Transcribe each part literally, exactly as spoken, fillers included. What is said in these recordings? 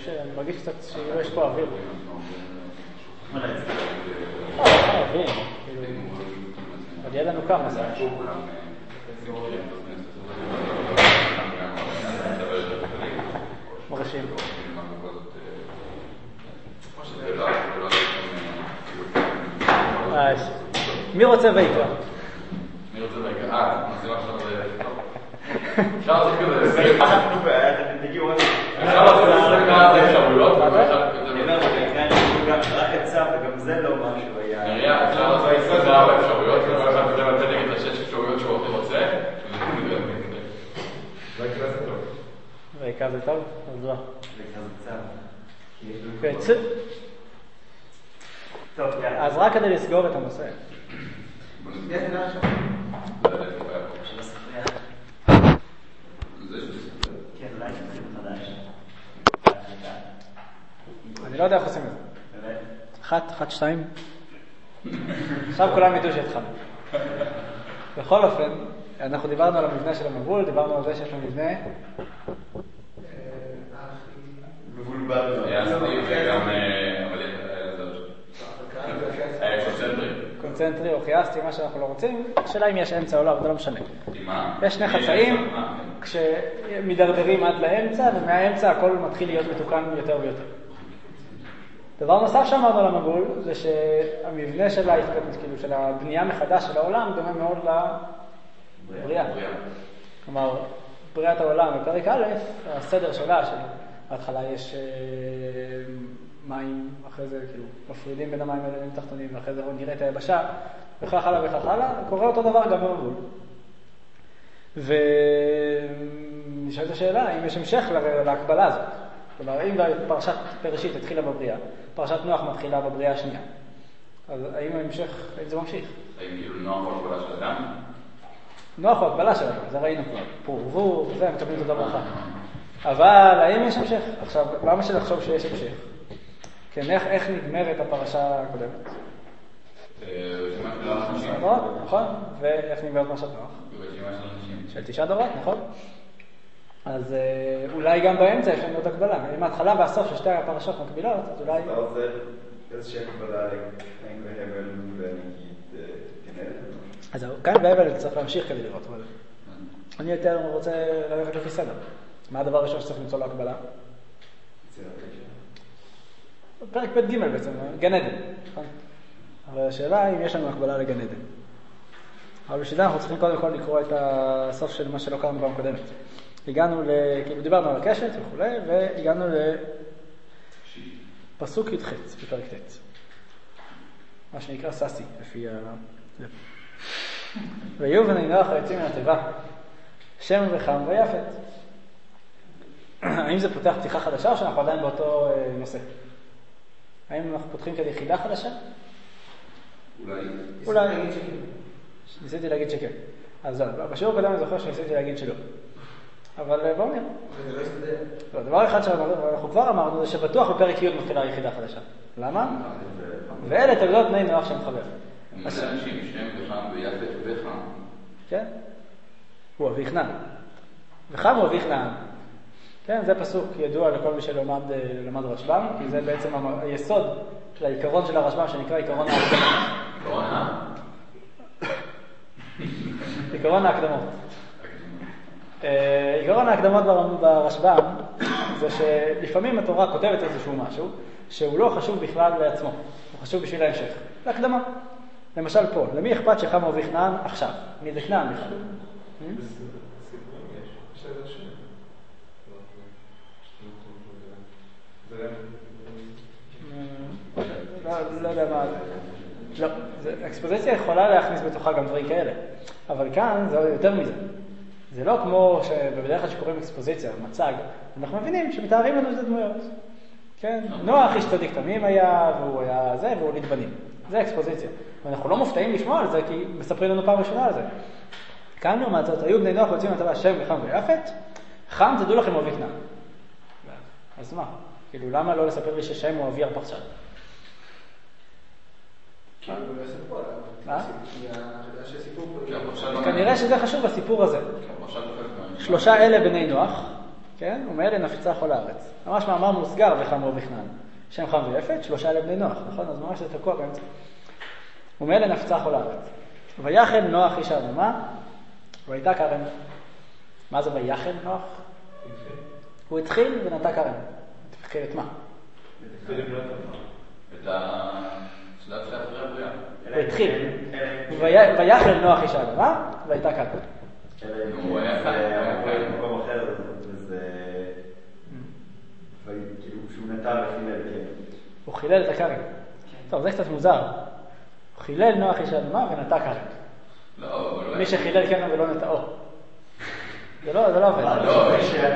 אני מרגיש קצת שיש פה אוויר. אה, אוויר, כאילו, אבל יהיה לנו כמה זה. מרשים. מי רוצה ויקרא? מי רוצה ויקרא? אה, זה מה שאתה רוצה. אפשר לעשות כזה, אנחנו תגיעו עוד. אפשר לעשות עשרים כמה אפשרויות. רק הצו, וגם זה לא משהו היה. נראה, אפשר לעשות עשרים כמה אפשרויות, וכל אחד כותב על פתק את השש אפשרויות שהוא הכי רוצה. ויקרא זה טוב. ויקרא זה טוב? אז לא. ויקרא זה צו. כן, טוב, יאללה. אז רק כדי לסגור את הנושא. יש נראה שם? של הספרייה. זה של הספרייה? כן, אולי זה חדש. אני לא יודע איך עושים את זה. באמת? אחת, אחת, שתיים. עכשיו כולם ידעו שהתחלנו. בכל אופן, אנחנו דיברנו על המבנה של המבול, דיברנו על זה שיש לנו מבנה. מבולבל. היה סביב וגם... קונצנטרי. קונצנטרי או חייסטי, מה שאנחנו לא רוצים. השאלה אם יש אמצע או לא, אבל זה לא משנה. מה? יש שני חצאים, כשמדרדרים עד לאמצע, ומהאמצע הכל מתחיל להיות מתוקן יותר ויותר. דבר נוסף שאמרנו על המבול, זה שהמבנה של ההתקדמות, כאילו של הבנייה מחדש של העולם, דומה מאוד לבריאה. כלומר, בריאת העולם בפרק א', הסדר שלה, שבהתחלה יש מים, אחרי זה כאילו מפרידים בין המים האלה תחתונים, ואחרי זה נראה את היבשה, וכך הלאה וכך הלאה, קורה אותו דבר גם במבול. ונשאלת השאלה, האם יש המשך להקבלה הזאת? כלומר, אם פרשת פרשית התחילה בבריאה, פרשת נוח מתחילה בבריאה השנייה, אז האם ההמשך, האם זה ממשיך? האם כאילו נוח הוא הקבלה של אדם? נוח הוא הקבלה של אדם, זה ראינו כבר. פורבו, וזה, הם מקבלים את אותו ברכה. אבל האם יש המשך? עכשיו, למה שלחשוב שיש המשך? כן, איך, איך נגמרת הפרשה הקודמת? רשימה של אנשים. נכון, ואיך נגמרת פרשת נוח? רשימה של אנשים. של תשעה דורות, נכון? אז אולי גם באמצע יש לנו את הקבלה. אם ההתחלה והסוף של שתי הפרשות מקבילות, אז אולי... אתה רוצה איזושהי הקבלה לקין והבל ונגיד גנל? אז קין והבל צריך להמשיך כדי לראות. אני יותר רוצה ללכת לפי סדר. מה הדבר הראשון שצריך למצוא להקבלה? פרק ב' ג' בעצם, גן עדן. אבל השאלה היא אם יש לנו הקבלה לגן עדן. אבל בשביל זה אנחנו צריכים קודם כל לקרוא את הסוף של מה שלא קראנו פעם קודמת. הגענו ל... כאילו דיברנו על הקשת וכו', והגענו לפסוק י"ח בפרק ט'. מה שנקרא ססי, לפי ה... ויהיו בני נוח היוצאים מן התיבה, שם וחם ויפת. האם זה פותח פתיחה חדשה או שאנחנו עדיין באותו נושא? האם אנחנו פותחים כדי יחידה חדשה? אולי. אולי. ניסיתי להגיד שכן. אז בשיעור הקודם אני זוכר שניסיתי להגיד שלא. אבל בואו נראה. זה לא יסתדר. דבר אחד שאנחנו כבר אמרנו זה שבטוח בפרק י' מתחילה יחידה חדשה. למה? ואלה תולדות בני נוח שהם חבר. אז אנשים, שם וחם ויפת וחם. כן? הוא אבי חנן. וחם הוא אבי חנן. כן, זה פסוק ידוע לכל מי שלמד רשב"ם, כי זה בעצם היסוד של העיקרון של הרשב"ם שנקרא עיקרון ההקדמות. עיקרון ה? עיקרון ההקדמות. עיקרון ההקדמות ברשב"ם זה שלפעמים התורה כותבת איזשהו משהו שהוא לא חשוב בכלל לעצמו, הוא חשוב בשביל ההמשך. להקדמה. למשל פה, למי אכפת שחם אבי חנן עכשיו? מי זה כנען בכלל? לא יודע מה זה. לא, אקספוזיציה יכולה להכניס בתוכה גם דברים כאלה, אבל כאן זה יותר מזה. זה לא כמו שבדרך כלל שקוראים אקספוזיציה, מצג, אנחנו מבינים שמתארים לנו את דמויות. כן? נוח איש צדיק תמים היה, והוא היה זה, והוא הוליד בנים. זה אקספוזיציה. ואנחנו לא מופתעים לשמוע על זה, כי מספרים לנו פעם ראשונה על זה. כאן לעומת זאת, היו בני נוח יוצאים מהתיבה שם וחם ויפת, חם תדעו לכם אבי כנען. אז מה? כאילו, למה לא לספר לי ששם הוא אבי ארפחשד? כנראה שזה חשוב בסיפור הזה. שלושה אלה בני נוח, כן? ומאלה נפצה כל הארץ. ממש מאמר מוסגר וחם ובכנען. שם חם ויפת, שלושה לבני נוח, נכון? אז ממש זה תקוע באמצע. ומאלה נפצה כל הארץ. ויחל נוח איש האדמה, והייתה כרם. מה זה ויחל נוח? הוא התחיל ונטע כרם. התחיל את מה? את השלב של אחרי הבריאה. הוא התחיל. ויחל נוח איש האדמה, והייתה כרם. הוא היה חי. במקום אחר, וזה... כאילו, שהוא נטע וחילל, כן. הוא חילל את הכרם. טוב, זה קצת מוזר. הוא חילל נוח איש האדמה ונטע כרם. לא, מי שחילל כרם ולא נטעו. זה לא, זה לא עובד. לא,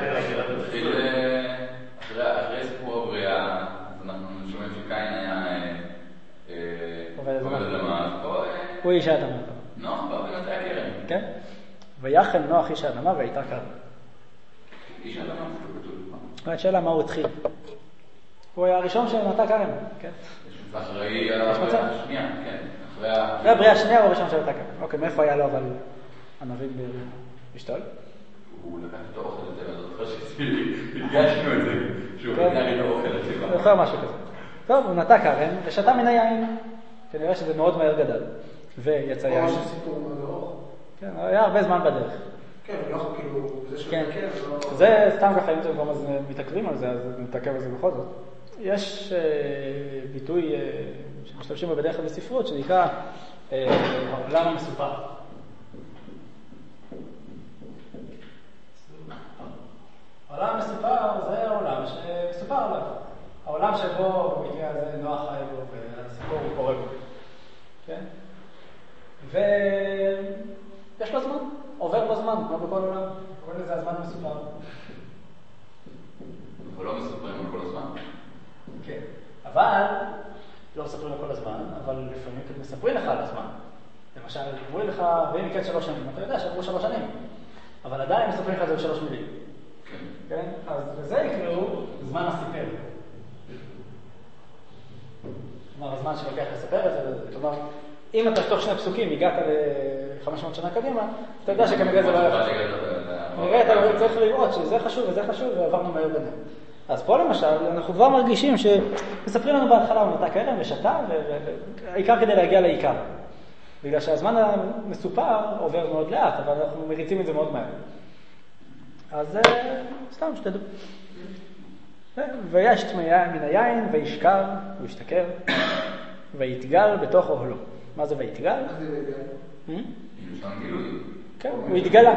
אחרי סיפור הבריאה, אז אנחנו שומעים שקין היה עובד אדמה. הוא איש האדמה. נוח בא ונטע כרם. כן. ויחל נוח איש האדמה והייתה כרם. איש האדמה זה כתוב. זאת שאלה מה הוא התחיל. הוא היה הראשון שנטע כרם. כן. אחרי הבריאה השנייה, כן. אחרי הבריאה השנייה הוא הראשון שנטע כרם. אוקיי, מאיפה היה לו אבל ענבים בשתול? הוא לקח את האוכל הזה, ואני זוכר שהרגשנו את זה, שהוא נתן לי את האוכל הזה. הוא זוכר משהו כזה. טוב, הוא נטע כרם ושתה מן היין. כנראה שזה מאוד מהר גדל. ויצא יין. ממש סיפור מאוד ארוך. כן, היה הרבה זמן בדרך. כן, לא יכול כאילו, זה שהוא כן. מתעכב, זה סתם ככה, אם אתם כבר מתעכבים על זה, אז נתעכב על זה בכל זאת. יש ביטוי שמשתמשים בו בדרך כלל בספרות, שנקרא העולם המסופר. העולם המסופר זה העולם שמסופר עליו. העולם שבו במקרה הזה נוח חי בו והסיפור הוא קורה בו. כן? ויש לו זמן, עובר בו זמן, כמו בכל עולם. קוראים לזה הזמן מסופר. אבל לא מספרים על כל הזמן. כן. אבל, לא מספרים על כל הזמן, אבל לפעמים מספרים לך על הזמן. למשל, אומרים לך, ואם יקד שלוש שנים, אתה יודע שעברו שלוש שנים. אבל עדיין מספרים לך את זה בשלוש מילים. כן. כן? אז לזה יקראו זמן הסיפר. כלומר, הזמן שלוקח לספר את זה, כלומר, אם אתה תוך שני פסוקים הגעת ל-חמש מאות שנה קדימה, אתה יודע שכנראה זה לא יפה. נראה, אתה צריך לראות שזה חשוב וזה חשוב, ועברנו מהר ביניהם. אז פה למשל, אנחנו כבר מרגישים שמספרים לנו בהתחלה, הוא נטע כרם ושתה, והעיקר כדי להגיע לעיקר. בגלל שהזמן המסופר עובר מאוד לאט, אבל אנחנו מריצים את זה מאוד מהר. אז סתם, שתדעו. ויש מן היין, וישכר, וישתכר, ויתגל בתוך אוהלו. מה זה ויתגל? מה זה ויתגל? כן, הוא התגלה.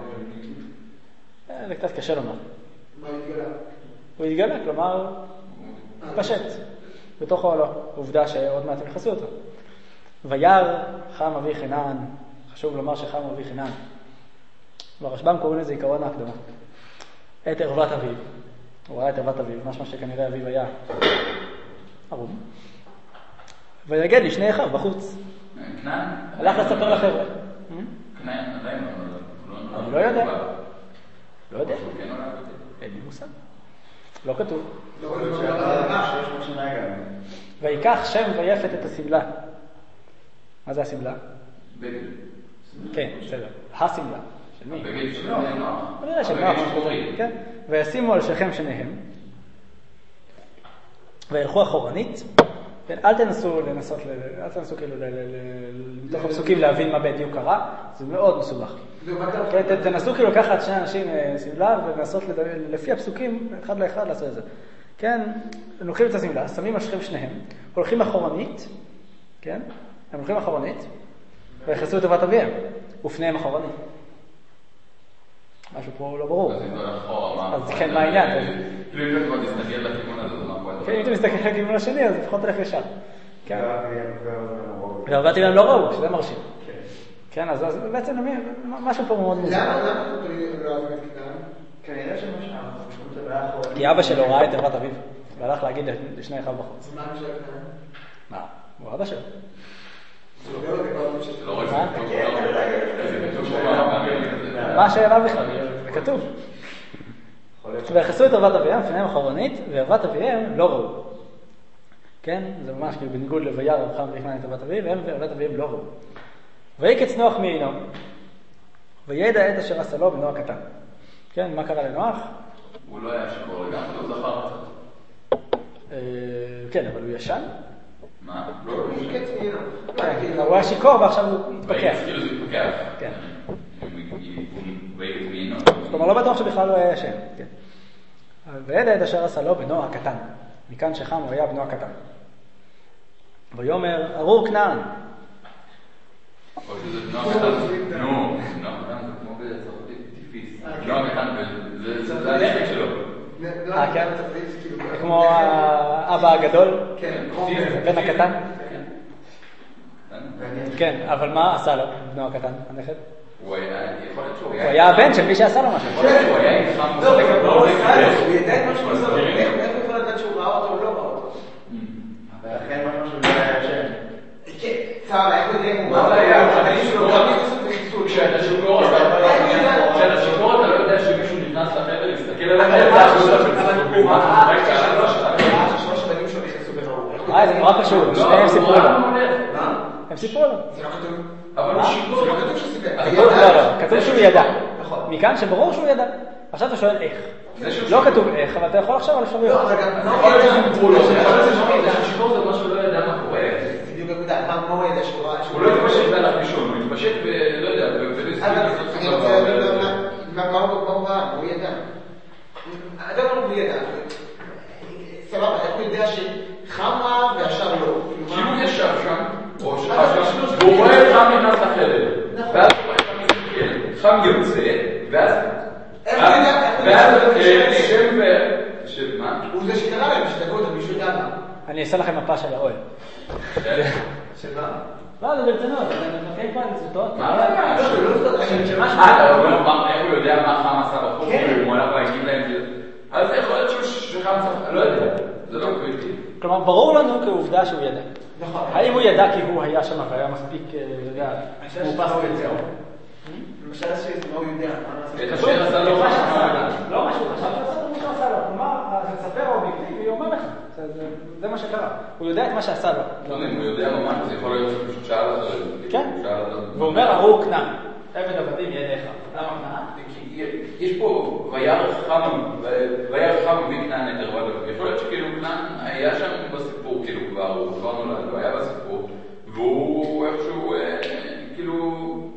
זה קצת קשה לומר. מה התגלה? הוא התגלה, כלומר, פשט, בתוך אוהלו. עובדה שעוד מעט הם יחסו אותו. וירא חם אבי חנן, חשוב לומר שחם אבי חנן. ברשב"ם קוראים לזה עיקרון ההקדמה. את ערוות אביו. הוא ראה את ערוות אביו, משמע שכנראה אביו היה ערום. ויגד לשני אחיו בחוץ. כנען? הלך לספר לחבר'ה. כנען, עדיין לא. אני לא יודע. לא יודע. אין לי מושג. לא כתוב. לא כתוב שהאדמה. שיש לו שנה גם. ויקח שם ויפת את הסמלה. מה זה הסמלה? בגד. כן, בסדר. הסמלה. של מי? בגד של נוח. אני יודע של נוח. כן. וישימו על שכם שניהם. וילכו אחורנית. אל תנסו לנסות, אל תנסו כאילו מתוך הפסוקים להבין מה בדיוק קרה. זה מאוד מסובך. תנסו כאילו לקחת שני אנשים סמלה ולנסות לפי הפסוקים אחד לאחד לעשות את זה. כן, הם לוקחים את הסמלה, שמים על שכם שניהם, הולכים אחורנית, כן? הם הולכים אחורנית, ויחסו את טובת אביהם, ופניהם אחורנית. משהו פה לא ברור. אז כן, מה העניין? כאילו אם אתה תסתכל לכיוון הזה, זה מה פה? כן, אם אתה מסתכל לכיוון השני, אז לפחות תלך ישר. וערבת אביהם לא ראו, שזה מרשים. כן, אז בעצם משהו פה מאוד מוזר. למה? למה אנחנו לא אוהבים את כנען? כנראה שמשהו. כי אבא שלו ראה את ערוות אביו, והלך להגיד לשני אחיו בחוץ. מה משל כנען? מה? הוא אבא שלו. זה לא רק זה כתוב פה. מה השאלה בכלל? זה כתוב. ויחסו את ערוות אביהם, פניהם אחורנית, וערוות אביהם לא ראו. כן? זה ממש כאילו בניגוד לוירא חם ויחנן את ערוות אביהם, והם וערוות אביהם לא ראו. ויקץ נוח מעינו, וידע את אשר עשה לו בנו הקטן. כן, מה קרה לנוח? הוא לא היה שיכור לגמרי, הוא זכר קצת. כן, אבל הוא ישן? מה? לא, הוא כן, הוא היה שיכור ועכשיו הוא התפקח. כאילו זה התפקח. כן. הוא התמינו. כלומר, לא בטוח שבכלל הוא היה ישן. ועדד אשר עשה לו בנו הקטן. מכאן שחם הוא היה בנו הקטן. ויאמר, ארור כנען. או שזה בנו הקטן. נו, בנו הקטן זה כמו בצרפתית טיפיס. בנו הקטן, זה הנכד שלו. אה, כן? כמו האבא הגדול? כן. בן הקטן? כן, אבל מה עשה לו בנו הקטן, הנכד? הוא היה, יכול להיות שהוא הוא היה הבן של מי שעשה לו משהו. הוא היה איתך לא, הוא ידע את משהו לעשות. איך הוא יכול לדעת שהוא ראה אותו או לא ראה אותו? ולכן משהו שהוא לא היה ישן. כן, צער, איך הוא יודע אם הוא מה היה? כשאתה שיכור, כשאתה שיכור אתה לא יודע שמישהו נכנס לחדר, להסתכל עליך, הוא ראה ששלוש הבנים שלו נכנסו בראו. אה, זה נורא קשור, שניהם סיפרו לו. הם סיפרו לו. זה לא כתוב. אבל הוא שיכור. זה לא כתוב שסיפר. לא, לא, כתוב שהוא ידע. נכון. מכאן שברור שהוא ידע. עכשיו אתה שואל איך. לא כתוב איך, אבל אתה יכול לחשוב על אפשרויות. לא, אבל גם... יכול להיות שסיפרו לו. יכול להיות ששיכור זה משהו לא ידע מה קורה. בדיוק בגודל, מה הוא ידע שהוא ראה? הוא לא התפשט בעלך ראשון, הוא התפשט ב... לא יודע, אני רוצה לדעת מה הוא ראה, מה הוא ידע. אתה לא הוא ידע. סבבה, איך הוא יודע שחמה והשאר לא? כאילו הוא ישב שם, או שחם שם, והוא רואה את חם נכנס לחדר. ואז הוא רואה חם מסתכל. חם יוצא, ואז... איך הוא יודע? ואז שם ו... של מה? הוא זה שקרא להם, שתקעו אותם, מישהו יודע מה. אני אעשה לכם מפה של האוהל. של מה? לא, זה ברצינות, אני מבקש פה על סרטות. מה זה? לא, זה לא סרטות, אני של משהו. אה, אתה אומר, איך הוא יודע מה חם עשה בחור, הוא הלך והגיב להם. אז יכול להיות שחם צריך, לא יודע, זה לא קריטי. כלומר, ברור לנו כעובדה שהוא ידע. נכון. האם הוא ידע כי הוא היה שם והיה מספיק, יודע, מופס וזהו? למשל שזה מה הוא יודע. את אשר עשה לו משהו. לא משהו, חשב שעשה לו מה שעשה לו. כלומר, זה מספר האובייקטיבי, הוא אומר לך. זה מה שקרה. הוא יודע את מה שעשה לו. לא יודע, הוא יודע ממש, זה יכול להיות שפשוט שאל אותו. כן. והוא אומר, ארור כנען. עבד עבדים יהיה לך. למה כנען? יש פה וירא חם, וירא חם מכנען את ערוותו. יכול להיות שכאילו כנען היה שם בסיפור, כאילו כבר, הוא כבר נולד, הוא היה בסיפור, והוא איכשהו, כאילו...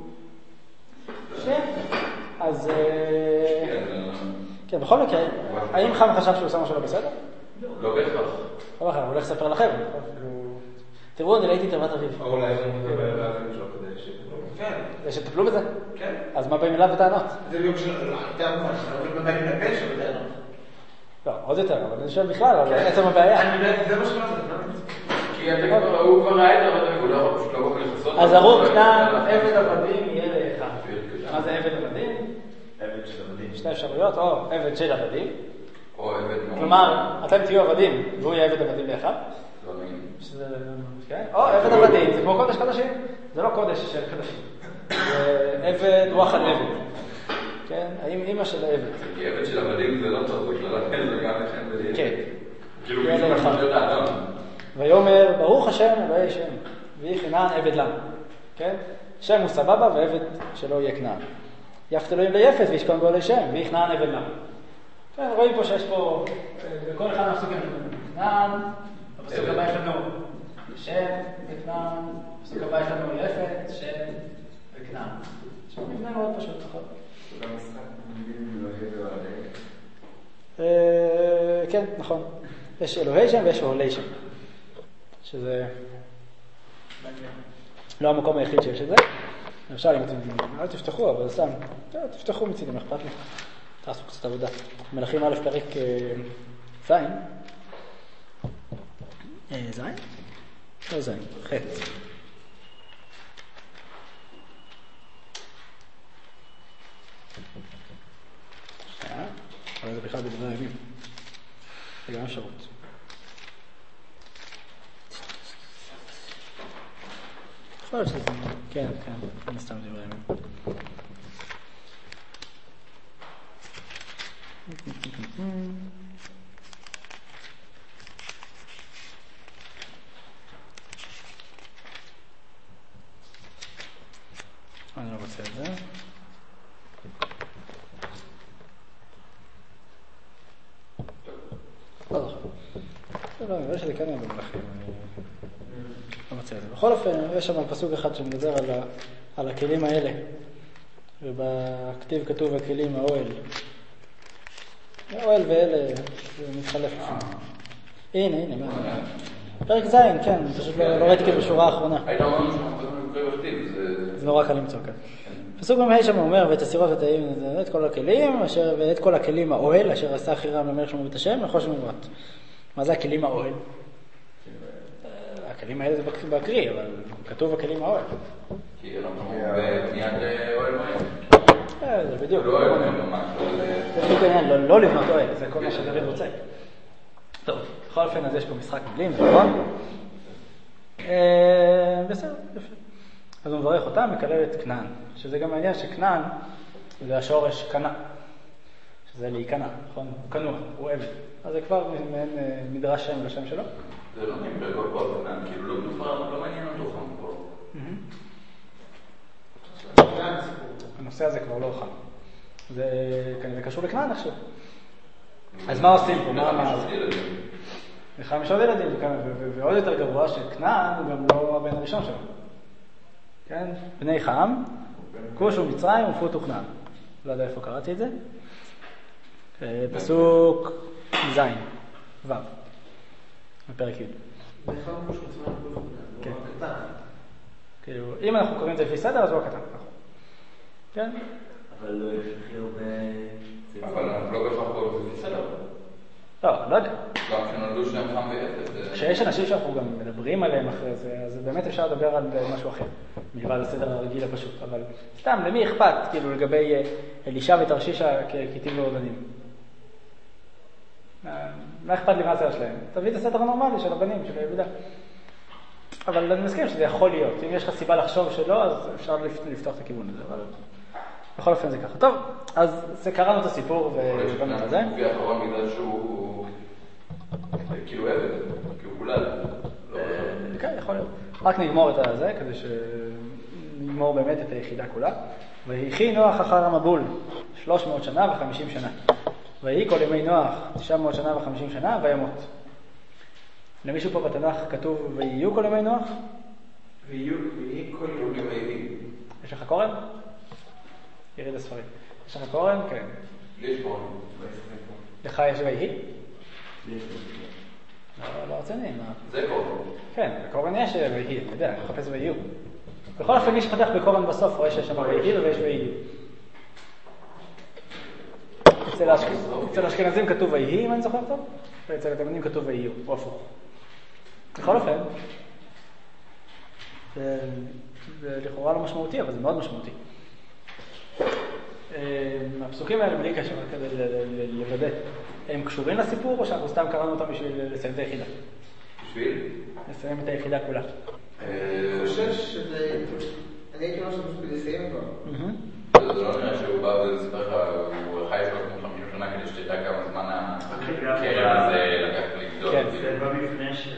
כן. אז... כן, בכל מקרה, האם חם חשב שהוא עושה משהו לא בסדר? לא בהכרח. לא בהכרח, הוא הולך לספר לכם. תראו, אני ראיתי תרוות אביב. או אולי הוא מדבר אליו שלו כדי שתפלו. כן. זה שתפלו בזה? כן. אז מה באים אליו בטענות? זה בדיוק שלא, לא, הייתה מובן, אבל בבית מן הבן שלו בטענות. לא, עוד יותר, אבל אני שואל בכלל, אבל עצם הבעיה. אני יודע, זה מה שקורה, כי הוא כבר ראה את ערוותו, הוא לא פשוט לא יכול לחסות. אז ארור כנען, עבד עבדים יהיה לאחד. מה זה עבד עבדים? עבד של עבדים. שתי אפשרויות, או עבד של עבדים. או עבד מאוד. כלומר, אתם תהיו עבדים, והוא יהיה עבד עבדים לאחד. לא נעים. או עבד עבדים, זה כמו קודש קודשים. זה לא קודש של קודשים. זה עבד רוח על עבד. כן? האם אמא של העבד. כי עבד של עבדים זה לא טוב, בכלל זה גם לכם בדיוק. כן. כאילו מישהו משהו להיות האדם. ויאמר, ברוך השם אלוהי שם, ויהי כנען עבד לנו. כן? שם הוא סבבה ועבד שלא יהיה כנען. יפת אלוהים ליפת וישכון בו לשם, ויהי כנען עבד לנו. כן, רואים פה שיש פה, בכל אחד מהפסוקים כנען, בפסוק הבא יש לנו שם וכנען, בפסוק הבא יש לנו יפת, שם וכנען. שם מבנה מאוד פשוט, נכון? זה גם משחק מילים אלוהי ועלי. כן, נכון. יש אלוהי שם ויש אוהלי שם. שזה לא המקום היחיד שיש את זה. אפשר אם אתם, אל תפתחו, אבל סתם, תפתחו מצידם, אכפת לי. תעשו קצת עבודה. מלכים א' פרק זין. זין? לא זין, חטא. שנייה, אבל זה בכלל בדברי הימים. זה גם אפשרות. יכול להיות שזה... כן, כן, אני סתם דברי הימים. אני לא רוצה את זה. לא זוכר. לא, אני רואה שזה כן היה במלכים, אני לא מצא את זה. בכל אופן, יש שם פסוק אחד שמדבר על, ה... על הכלים האלה, ובכתיב כתוב הכלים האוהל. האוהל ואלה, זה מתחלף לפעמים. הנה, הנה, מה? פרק זין, כן, פשוט לא ראיתי כאילו בשורה האחרונה. היית אמרנו שאנחנו קודם לקרוא בכתיב, זה נורא קל למצוא כאן. פסוק במהי שם אומר, ואת הסירות ותאים את כל הכלים, ואת כל הכלים האוהל, אשר עשה חירם למלך שמו בית השם, לחוש ומבט. מה זה הכלים האוהל? הכלים האלה זה בקרי, אבל כתוב הכלים האוהל. כי אנחנו בבניית אוהל מים. זה בדיוק. לא אוהל מים ממש. זה בדיוק העניין, לא לבנות אוהל, זה כל מה שדוד רוצה. טוב, בכל אופן, אז יש פה משחק מילים, זה נכון? בסדר, יפה. אז הוא מברך אותם, מקלל את כנען, שזה גם העניין שכנען זה השורש קנה, שזה להיכנע, נכון? הוא קנוע, הוא עבד. אז זה כבר מעין מדרש שם לשם שלו. זה לא נעים בכל כל כנען, כאילו לא מעניין אותו חם פה. הנושא הזה כבר לא חם. זה כנראה קשור לכנען עכשיו. אז מה עושים פה? מה מה? לכם יש עוד ילדים, ועוד יותר גרוע שכנען הוא גם לא הבן הראשון שלו. כן? בני חם, כוש ומצרים ופות וכנען. לא יודע איפה קראתי את זה. פסוק זין, ו', בפרק י'. בני חם, כוש ומצרים ופות וכנען. הוא הקטן. כאילו, אם אנחנו קוראים את זה לפי סדר, אז הוא הקטן. כן? אבל לא יש הכי הרבה... אבל אנחנו לא בהכרח קוראים את זה לפי סדר. לא, לא יודע. גם כשנולדו שניהם חם ויפת. כשיש אנשים שאנחנו גם מדברים עליהם אחרי זה, אז באמת אפשר לדבר על משהו אחר, מלבד הסדר הרגיל הפשוט. אבל סתם, למי אכפת, כאילו, לגבי אלישע ותרשישא ככתים ועודנים? מה אכפת לי מה זה שלהם? תביא את הסדר הנורמלי של הבנים, של היהודה. אבל אני מסכים שזה יכול להיות. אם יש לך סיבה לחשוב שלא, אז אפשר לפתוח את הכיוון הזה. אבל בכל אופן זה ככה. טוב, אז קראנו את הסיפור ובאנו את זה. הוא הופיע אחרון בגלל שהוא כאילו עבד, כי הוא כולל. כן, יכול להיות. רק נגמור את זה, כדי שנגמור באמת את היחידה כולה. ויחי נוח אחר המבול, שלוש מאות שנה וחמישים שנה. ויהי כל ימי נוח, תשע מאות שנה וחמישים שנה, וימות. למישהו פה בתנ"ך כתוב, ויהיו כל ימי נוח? ויהי כל ימי. יש לך קורן? יריד הספרים. יש לך קורן? כן. לי יש קורן. לך יש ויהי? יש לי. לא, לא רציני, מה? זה קורן. כן, בקורן יש ויהי, אני יודע, אני מחפש ויהיו. בכל אופן, מי שפתח בקורן בסוף רואה שיש שם ויהי ויש ויהי. אצל האשכנזים כתוב ויהי, אם אני זוכר טוב, ואצל התימנים כתוב ויהיו, או הפוך. בכל אופן, זה לכאורה לא משמעותי, אבל זה מאוד משמעותי. הפסוקים האלה בלי קשר, כדי לוודא, הם קשורים לסיפור, או שאנחנו סתם קראנו אותם בשביל לסיים את היחידה? בשביל? לסיים את היחידה כולה. אני חושב שזה... אני הייתי אומר שזה פשוט לסיים כבר. זה לא נראה שהוא בא ולספר לך, הוא חי שלוש מאות וחמישים שנה כדי שתדע כמה זמן הקרן הזה לקח לגדול. כן, זה במבנה של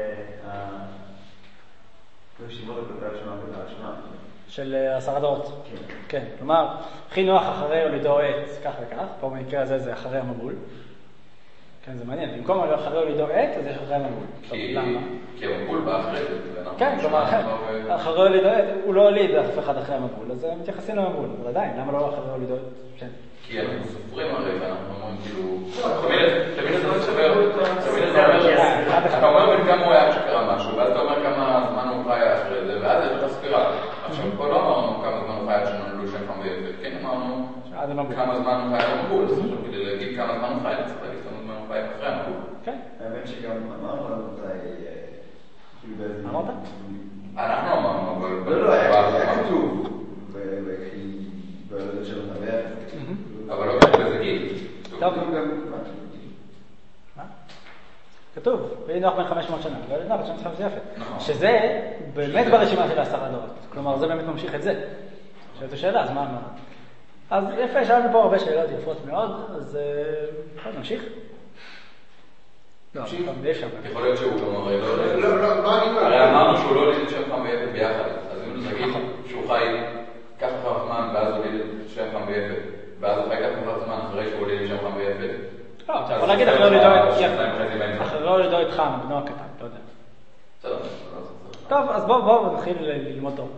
הישיבות הגדולה ראשונה הגדולה ראשונה. של עשרה דורות. כן, כלומר, הכי נוח אחרי הולידו עת, כך וכך, פה במקרה הזה זה אחרי המבול. כן, זה מעניין, במקום אחרי הולידו עת, אז יש אחרי המבול. למה? כי המבול בא אחרי זה. כן, כלומר, אחרי הולידו עת, הוא לא הוליד אף אחד אחרי המבול, אז הם מתייחסים למבול, אבל עדיין, למה לא אחרי הולידו עת? כי אנחנו סופרים הרי, ואנחנו אומרים כאילו... תמיד אתה מספר, תמיד אתה אומר, אתה אומר בין כמה הוא היה שקרה משהו, ואז אתה אומר כמה זמן הוא חי אחרי זה, ואז יש לך ספירה. עכשיו, פה לא אמרנו כמה זמן הוא חי עד שנולדו שם חם ויפת, כן אמרנו כמה זמן הוא חי על המבול, אז עכשיו כדי להגיד כמה זמן הוא חי, צריך להגיד כמה זמן הוא חי אחרי המבול. כן. האמת שגם אמרנו לנו מתי... אמרת? אנחנו אמרנו, אבל... לא, לא, היה כתוב. בילד של המלך. אבל לא כתוב איזה גיל. טוב. מה? כתוב, ויהי נוח בן חמש מאות שנה, וילד נוח, שם זה יפה. שזה באמת ברשימה של עשרה דורות. כלומר, זה באמת ממשיך את זה. שאלת השאלה, אז מה אמר? אז יפה, שאלנו פה הרבה שאלות יפות מאוד, אז נמשיך. לא, יש שם. יכול להיות שהוא גם הרי לא... לא, לא, לא, אני לא... הרי אמרנו שהוא לא הוליד את שם חם ויפת ביחד, אז אם נגיד שהוא חי ככה כמה זמן, ואז הוליד את שם חם ויפת, ואז הוא חי ככה כמה זמן אחרי שהוא הוליד את שם חם ויפת. לא, אתה יכול להגיד אחרי לא לידו איתך, בנו הקטן, לא יודע. בסדר. טוב, אז בואו נתחיל ללמוד טוב.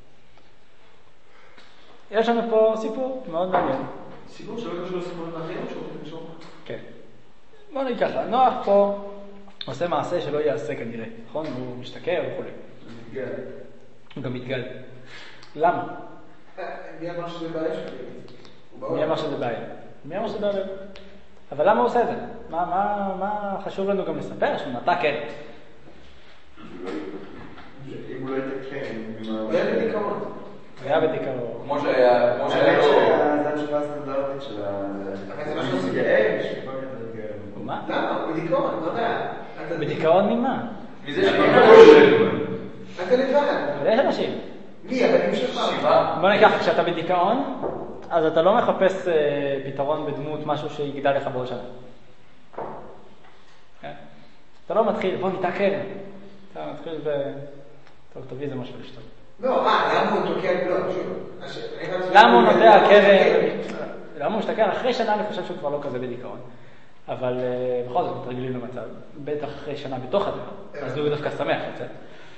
יש לנו פה סיפור מאוד מעניין. סיפור שלא קשור לסיפורים האחרים או שהוא קשור? כן. בואו נגיד ככה, נוח פה עושה מעשה שלא יעשה כנראה, נכון? הוא משתכר וכו'. מתגל. הוא גם מתגל. למה? מי אמר שזה בעיה שלי? מי אמר שזה בעיה? מי אמר שזה בעיה? אבל למה הוא עושה את זה? מה, מה, מה חשוב לנו גם לספר? שהוא נטע קרן. אם הוא לא יתקן, הוא היה בדיכאון. הוא היה בדיכאון. כמו שהיה, כמו שהיה האמת לו... שזה התשובה הסטנדרטית של ה... אבל זה משהו הוא עושה. מתגאה, שכל מיני מתגאה. מה? למה? הוא בדיכאון, לא יודע. בדיכאון ממה? מזה שבאים אתה לבד. אבל יש אנשים. מי? הבנים שלך. שבעה. בוא ניקח, כשאתה בדיכאון, אז אתה לא מחפש אה, פתרון בדמות משהו שיגדל לך בעוד שנה. כן? אתה לא מתחיל, בוא ניטע קרן. אתה מתחיל ב... טוב, תביא זה משהו לשתות. לא, אה, למה הוא תוקע? לא, שוב. למה הוא נוטע קרן? למה הוא משתכר? אחרי שנה אני חושב שהוא כבר לא כזה בדיכאון. אבל uh, בכל זאת מתרגלים למצב, בטח אחרי שנה בתוך הדבר, אז הוא דווקא שמח לצאת.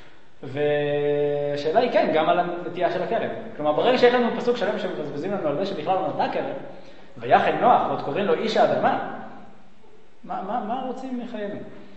והשאלה היא כן, גם על הנטייה של הקרן. כלומר, ברגע שיש לנו פסוק שלם שמבזבזים לנו על זה שבכלל לא נטע קרן, ויחד נוח, ועוד קוראים לו איש האדמה, מה, מה, מה רוצים מחיינו?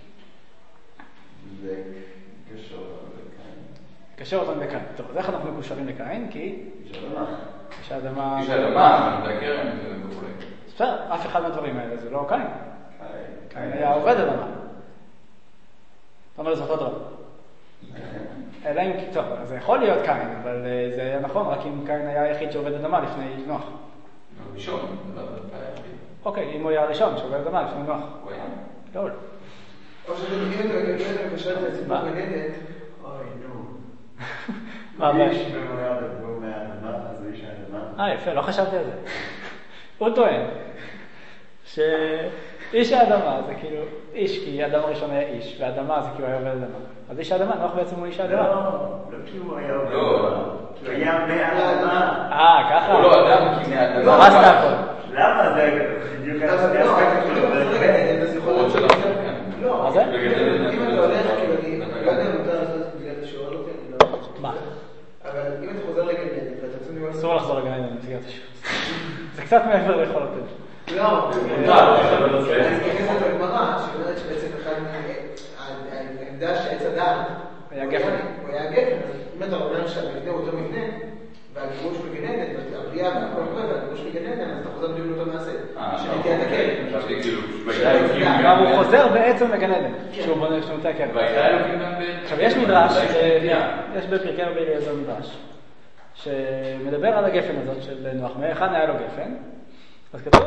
זה קשור לקין. קשר אותנו לקין. טוב, אז איך אנחנו מקושרים לקין? כי איש האדמה. איש האדמה... איש האדמה, נטע קרן וכו'. בסדר, אף אחד מהדברים האלה, זה לא קין. קין. קין היה עובד אדמה. זאת אומרת, זה אותו דבר. אלא אם, טוב, זה יכול להיות קין, אבל זה היה נכון, רק אם קין היה היחיד שעובד אדמה לפני נוח. ראשון, זה לא היה היחיד. אוקיי, אם הוא היה הראשון שעובד אדמה לפני נוח. הוא היה. לא, לא. או שאתה מבין את מקשר את הסיפור גנדת. אוי, נו. מה הבעיה? איש במורד עבור מהאדמה, אז הוא איש האדמה. אה, יפה, לא חשבתי על זה. הוא טוען שאיש האדמה זה כאילו איש, כי האדם הראשון היה איש, והאדמה זה כאילו היה עובד אדמה. אז איש האדמה, נוח בעצם הוא איש האדמה. לא, לא כי הוא היה עובד לא. אדמה. כי הוא היה מהאדמה. אה, ככה? הוא לא אדם, כי מהאדמה. הרסת הכל. למה זה בדיוק לא, האספקט אבל שלו? אם אתה חוזר לגנדת, אז יכול להיות שלו, שאתה... כן. לא, מה זה? אם אתה הולך, כאילו, אני לא יודע אם אתה לעשות את בגלל השיעור, לא כן, לא... מה? אבל אם אתה חוזר לגנדת, ואתה רוצה לראות... אסור לחזור לגן עדן, נציגת השיעור. זה קצת מעבר ליכולות. לא, אני מתייחס לזה לגמרא, שאומרת שבעצם אחד העמדה שעץ אדם היה גפן. הוא היה גפן, אז אם אתה אומר שהמבנה הוא אותו מבנה, והגירוש מגנדת, והבריאה והכל קורה, והגירוש מגנדת, אז אתה חוזר בדיוק לאותו מעשה. שנטיית הקרן. חשבתי כאילו, אבל הוא חוזר בעצם לגן עדן, כשהוא בונה כשהוא נוטע קרן. והייתה אלוקים גם ב... עכשיו יש מדרש, יש בפרקי רבי אליעזר מדרש, שמדבר על הגפן הזאת של נוח, מאחד היה לו גפן, אז כתוב,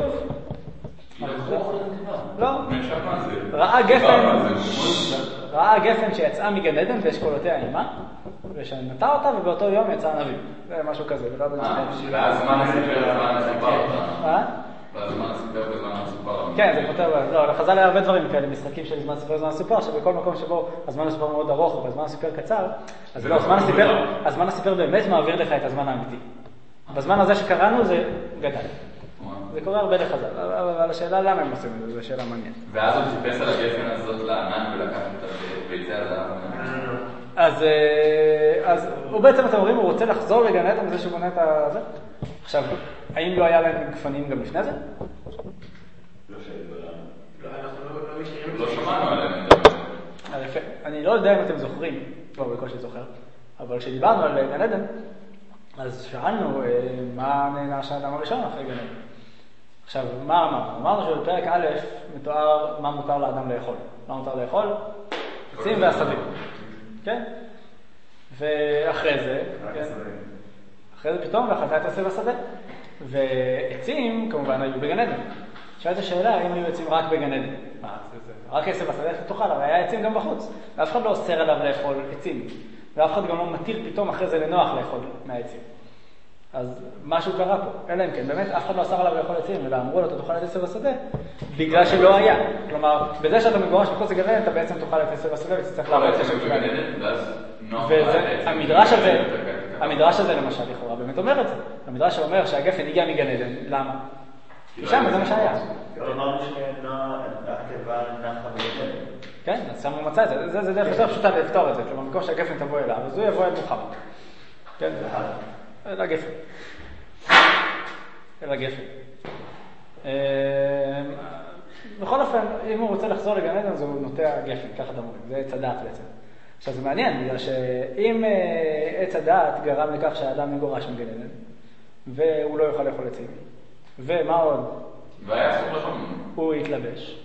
לא, ראה גפן, ראה גפן שיצאה מגן עדן ואשכולותיה עימה, ושנטע אותה ובאותו יום יצא הנביא. זה משהו כזה, ולא יודע משהו. והזמן הסיפר בזמן הסופר. מה? והזמן הסיפר בזמן הסופר. כן, זה כותב, לא, לחז"ל היה הרבה דברים כאלה, משחקים של זמן סיפר וזמן הסופר, שבכל מקום שבו הזמן הסופר מאוד ארוך והזמן הסיפר קצר, אז לא, הזמן הסיפר באמת מעביר לך את הזמן האמיתי. בזמן הזה שקראנו זה גדל. זה קורה הרבה לחז"ל, אבל השאלה למה הם עושים את זה, זו שאלה מעניינת. ואז הוא טיפס על הגפן הזאת לענן ולקח את הביצה על הענן. אז, אז הוא בעצם, אתם אומרים, הוא רוצה לחזור לגן עדן מזה שהוא בונה את הזה? עכשיו, האם לא היה להם גפנים גם לפני זה? לא שאלה. לא, אנחנו לא מכירים את לא זה. שמענו עליהם. אז יפה. אני לא יודע אם אתם זוכרים, לא בקושי זוכר, אבל כשדיברנו על גן עדן, אז שאלנו מה נענש האדם הראשון אחרי גן עדן. עכשיו, מה אמרנו? אמרנו שבפרק א' מתואר מה מותר לאדם לאכול. מה מותר לאכול? עצים ועשבים. כן? ואחרי זה, כן? אחרי זה פתאום ואכלת את עשב השדה. ועצים כמובן היו בגן עדן. שאלת השאלה, האם היו עצים רק בגן עדן? מה, זה זה? רק עשב השדה תאכל, אבל היה עצים גם בחוץ. ואף אחד לא אוסר עליו לאכול עצים. ואף אחד גם לא מתיר פתאום אחרי זה לנוח לאכול מהעצים. אז משהו קרה פה, אלא אם כן, באמת אף אחד לא אסר עליו לאכול עצים, אלא אמרו לו, אתה תאכל את עשב השדה, בגלל שלא היה. כלומר, בזה שאתה מגורש מחוץ לגן עדן, אתה בעצם תאכל את עשב השדה ותצטרך לעבוד את השם שלהם. והמדרש הזה, המדרש הזה למשל, לכאורה, באמת אומר את זה. המדרש אומר שהגפן הגיע מגן עדן, למה? שם זה מה שהיה. אמרנו שהתיבה נחה ויותר. כן, אז שם הוא מצא את זה. זה דרך יותר פשוטה לפתור את זה. כלומר, במקום שהגפן תבוא אליו, אז הוא יבוא אל מוחמד. כן, אל הגפן. אל הגפן. בכל אופן, אם הוא רוצה לחזור לגן עדן, אז הוא נוטע גפן, ככה אתם אומרים. זה עץ הדעת בעצם. עכשיו זה מעניין, בגלל שאם עץ הדעת גרם לכך שהאדם יגורש מגן עדן, והוא לא יוכל לאכול עצים, ומה עוד? והיה אסור לך. הוא יתלבש.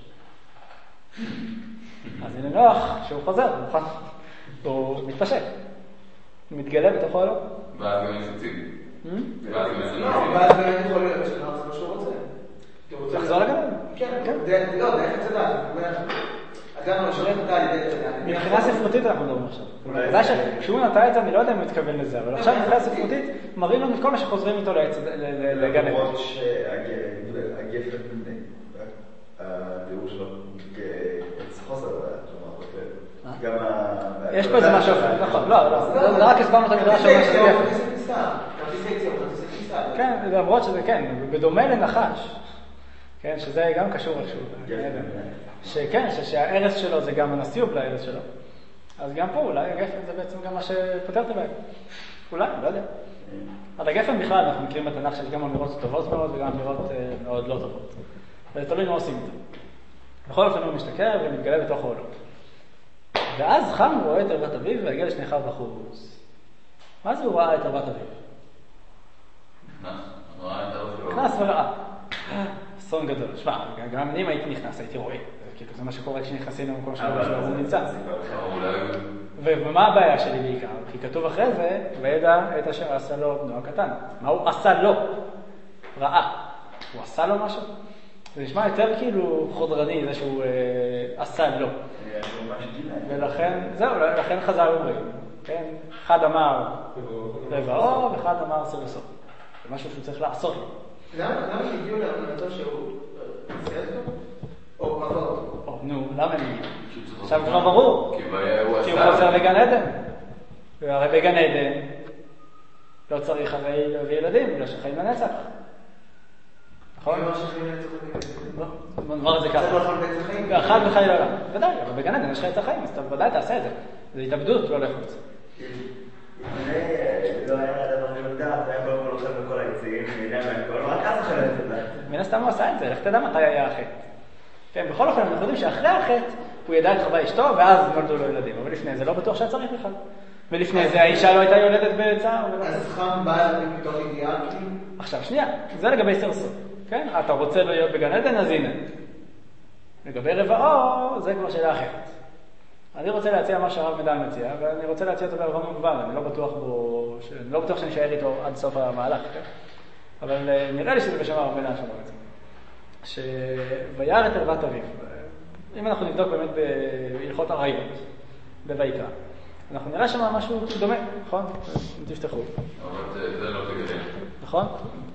אז הנה נוח שהוא חוזר, נכון? הוא מתפשט. הוא מתגלה בתוך העולם. ואז גם יש עצים. ואז גם יש עצים. ואז באמת יכול להיות שזה מה שהוא רוצה. לחזור לגן עדן? כן, לא, דרך עץ הדעת. אדם לא שולט אותה על ידי עץ הדעת. מבחינה ספרותית אנחנו מדברים עכשיו. זה שכשהוא נטע את זה, אני לא יודע אם הוא מתכוון לזה, אבל עכשיו מבחינה ספרותית מראים לנו את כל מה שחוזרים איתו לגן עדן. למרות שהגפן, התיאור שלו כעץ חוסר, גם יש פה איזה משהו אחר, נכון, לא, לא, זה רק הסברנו את המדרש שאומר שזה גפן. כרטיסי כניסה, כרטיסי יציאות, כרטיסי כניסה. כן, למרות שזה כן, בדומה לנחש, כן, שזה גם קשור איכשהו, שכן, שהארץ שלו זה גם הנסיוב לארץ שלו. אז גם פה אולי הגפן זה בעצם גם מה שפותר את הבעיה. אולי, לא יודע. על הגפן בכלל אנחנו מכירים בתנ"ך שיש גם אמירות טובות מאוד וגם אמירות מאוד לא טובות. זה תלוי מה עושים איתו. בכל אופן הוא משתכר ומתגלה בתוך העולות. ואז חם רואה את ערוות אביו והגיע לשני אחיו בחוץ. מה זה הוא ראה את ערוות אביו? נכנס וראה. אסון גדול. שמע, גם אם הייתי נכנס הייתי רואה. זה מה שקורה כשנכנסים למקום שהוא נמצא. ומה הבעיה שלי בעיקר? כי כתוב אחרי זה, וידע את אשר עשה לו בנו הקטן. מה הוא עשה לו? ראה. הוא עשה לו משהו? זה נשמע יותר כאילו חודרני, זה שהוא עשה לו. ולכן, זהו, לכן חז"ל אומרים. אחד אמר לבאו, ואחד אמר סרסו. זה משהו שהוא צריך לעשות לו. למה שהגיעו לאמונתו שהוא עושה אותו? או פחות? נו, למה הם הגיעו? עכשיו כבר ברור. כי הוא חוזר לגן עדן. והרי בגן עדן לא צריך הרי להביא ילדים, בגלל שחיים לנצח. נכון? בוא נאמר את זה ככה. ואחד בחיי לעולם. ודאי, אבל בגן עדן יש לך את החיים, אז אתה ודאי תעשה את זה. זה התאבדות, לא לחוץ. לא היה דבר מיותר, זה היה כל אוכל בכל היציאים, מידע מהכל, רק אז אוכל את זה. מן הסתם הוא עשה את זה, לך תדע מתי היה החטא. כן, בכל אופן, אנחנו יודעים שאחרי החטא הוא ידע את חווה אשתו, ואז נולדו לו ילדים. אבל לפני זה לא בטוח שהיה צריך בכלל. ולפני זה האישה לא הייתה יולדת בצער. אז חם בא אליו מתוך ידיעה כאילו? עכשיו, שנייה, זה לגבי סרסו. כן? אתה רוצה להיות בגן עדן, אז הנה. לגבי רבעו, זה כבר שאלה אחרת. אני רוצה להציע מה שהרב מדן מציע, ואני רוצה להציע אותו בערבון מוגבל, אני לא בטוח בו, אני לא בטוח שאני אשאר איתו עד סוף המהלך, כן? אבל נראה לי שזה בשם הרב מדן שלו בעצם. שוירא את ערוות אביו. אם אנחנו נבדוק באמת בהלכות עריות, בויקרא, אנחנו נראה שם משהו דומה, נכון? אם תפתחו. אבל זה לא תגלה. נכון?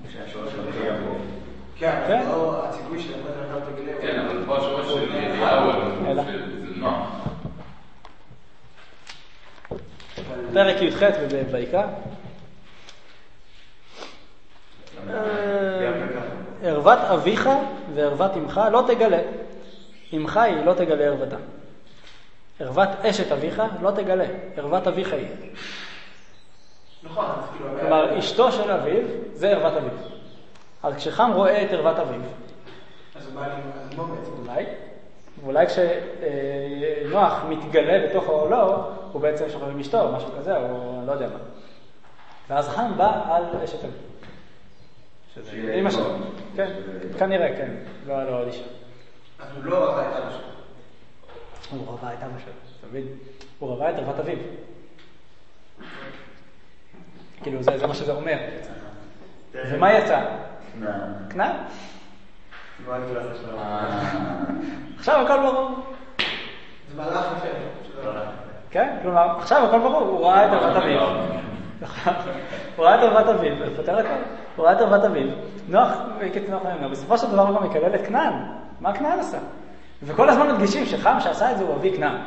כן, לא הציווי של ערוות אביו תגלה. כן, אבל פה השורש של ידיעה הוא של נוח. פרק י"ח בויקרא. ערוות אביך וערוות אמך לא תגלה. אמך היא לא תגלה ערוותה. ערוות אשת אביך לא תגלה. ערוות אביך היא. נכון, אז כאילו... כלומר, אשתו של אביו זה ערוות אביו. אז כשחם רואה את ערוות אביו, אז הוא בא ללמוד בעצם. אולי, ואולי כשנוח מתגלה בתוך העולו, הוא בעצם שוכב עם אשתו או משהו כזה, או לא יודע מה. ואז חם בא על אשת אביו. שזה אמא שלו. כן, כנראה, כן. לא היה לו עוד אישה. אז הוא לא רבה את אבא שלו. הוא רבה את אבא שלו, אתה מבין? הוא רבה את ערוות אביו. כאילו, זה מה שזה אומר. ומה יצא? כנען. עכשיו הכל ברור. זה מהלך יפה. כן? כלומר, עכשיו הכל ברור. הוא ראה את ערוות אביו. הוא ראה את ערוות אביו. פותר הכל. הוא ראה את ערוות אביו. נוח, נוח להם. בסופו של דבר הוא גם יקלל את כנען. מה כנען עשה? וכל הזמן מדגישים שחם שעשה את זה הוא אבי כנען.